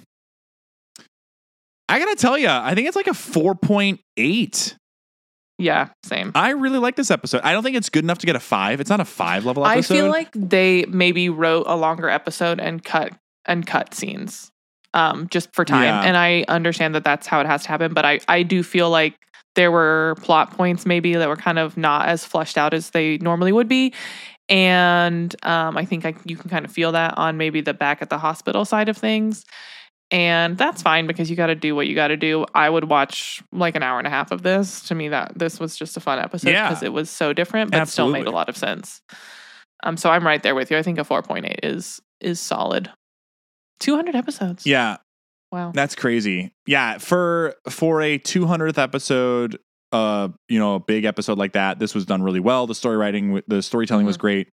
C: gotta tell you, I think it's like a 4.8.
D: Yeah, same.
C: I really like this episode. I don't think it's good enough to get a 5. It's not a 5 level episode.
D: I feel like they maybe wrote a longer episode and cut scenes. Just for time. Yeah. And I understand that that's how it has to happen. But I do feel like there were plot points maybe that were kind of not as fleshed out as they normally would be. And I think you can kind of feel that on maybe the back at the hospital side of things. And that's fine because you got to do what you got to do. I would watch like an hour and a half of this. To me, this was just a fun episode because it was so different, but still made a lot of sense. So I'm right there with you. I think a 4.8 is solid. 200 episodes.
C: Yeah.
D: Wow.
C: That's crazy. Yeah. For a 200th episode, a big episode like that, this was done really well. The storytelling was great.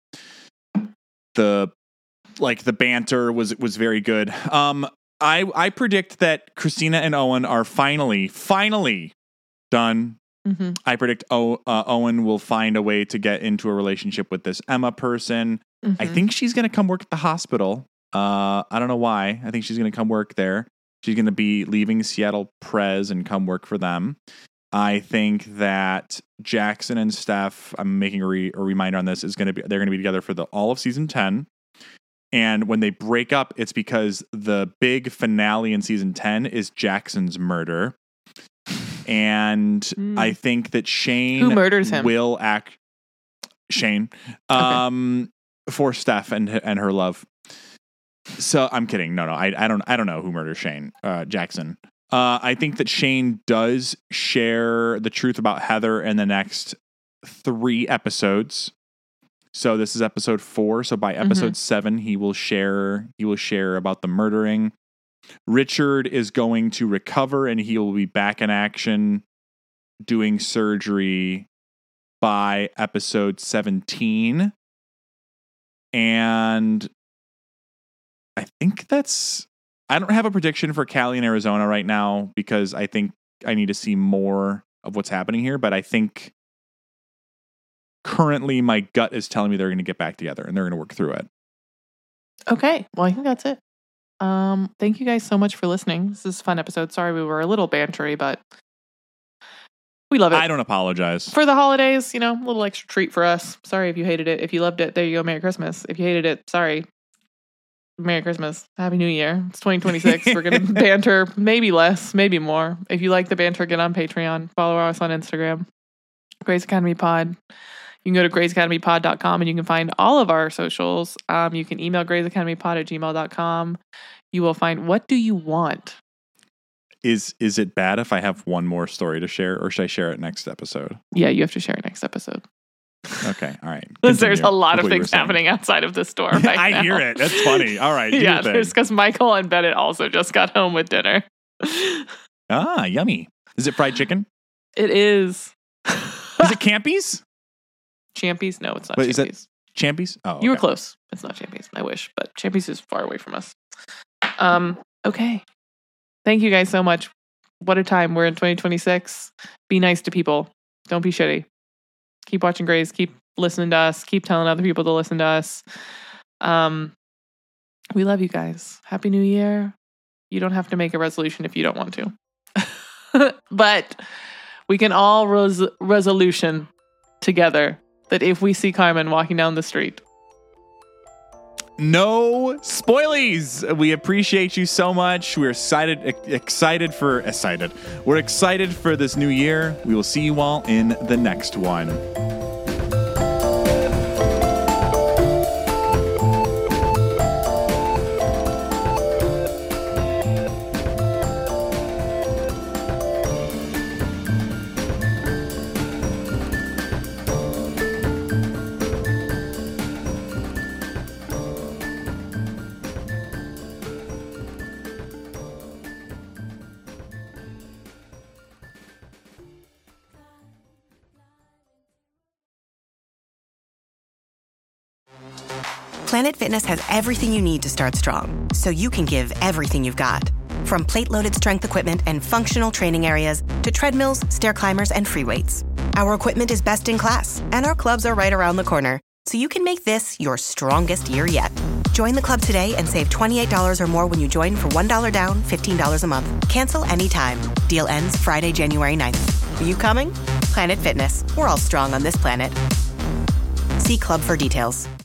C: The banter was very good. I predict that Christina and Owen are finally done. Mm-hmm. I predict Owen will find a way to get into a relationship with this Emma person. Mm-hmm. I think she's going to come work at the hospital. I don't know why. I think she's going to come work there. She's going to be leaving Seattle Pres and come work for them. I think that Jackson and Steph, I'm making a reminder on this, they're going to be together for all of season 10. And when they break up, it's because the big finale in season 10 is Jackson's murder. And I think that Shane
D: who murders him
C: will act Shane for Steph and her love. So I'm kidding. No, I don't know who murders Shane. Jackson. I think that Shane does share the truth about Heather in the next 3 episodes. So this is episode 4. So by episode 7, he will share about the murdering. Richard is going to recover and he will be back in action doing surgery by episode 17. And I think I don't have a prediction for Cali in Arizona right now because I think I need to see more of what's happening here. But I think currently my gut is telling me they're going to get back together and they're going to work through it.
D: Okay. Well, I think that's it. Thank you guys so much for listening. This is a fun episode. Sorry we were a little bantery, but we love it.
C: I don't apologize.
D: For the holidays, a little extra treat for us. Sorry if you hated it. If you loved it, there you go. Merry Christmas. If you hated it, sorry. Merry Christmas. Happy New Year. It's 2026. We're going to banter, maybe less, maybe more. If you like the banter, get on Patreon. Follow us on Instagram. Grey's Academy Pod. You can go to graysacademypod.com and you can find all of our socials. You can email graysacademypod@gmail.com. You will find What Do You Want?
C: Is it bad if I have one more story to share, or should I share it next episode?
D: Yeah, you have to share it next episode.
C: Okay, all right.
D: Because there's a lot of things happening outside of this door right now.
C: I hear it. That's funny. All right.
D: Yeah, there's because Michael and Bennett also just got home with dinner.
C: Ah, yummy. Is it fried chicken?
D: It is.
C: Is it Campy's?
D: Champy's? No, it's not
C: Wait,
D: Champy's.
C: Is that Champy's? Oh, okay.
D: You were close. It's not Champy's. I wish, but Champy's is far away from us. Okay. Thank you guys so much. What a time. We're in 2026. Be nice to people. Don't be shitty. Keep watching Grays. Keep listening to us. Keep telling other people to listen to us. We love you guys. Happy New Year. You don't have to make a resolution if you don't want to. But we can all resolution together that if we see Carmen walking down the street,
C: no spoilies. We appreciate you so much. We're excited for this new year. We will see you all in the next one.
B: Planet Fitness has everything you need to start strong, so you can give everything you've got. From plate-loaded strength equipment and functional training areas to treadmills, stair climbers, and free weights. Our equipment is best in class, and our clubs are right around the corner, so you can make this your strongest year yet. Join the club today and save $28 or more when you join for $1 down, $15 a month. Cancel anytime. Deal ends Friday, January 9th. Are you coming? Planet Fitness. We're all strong on this planet. See club for details.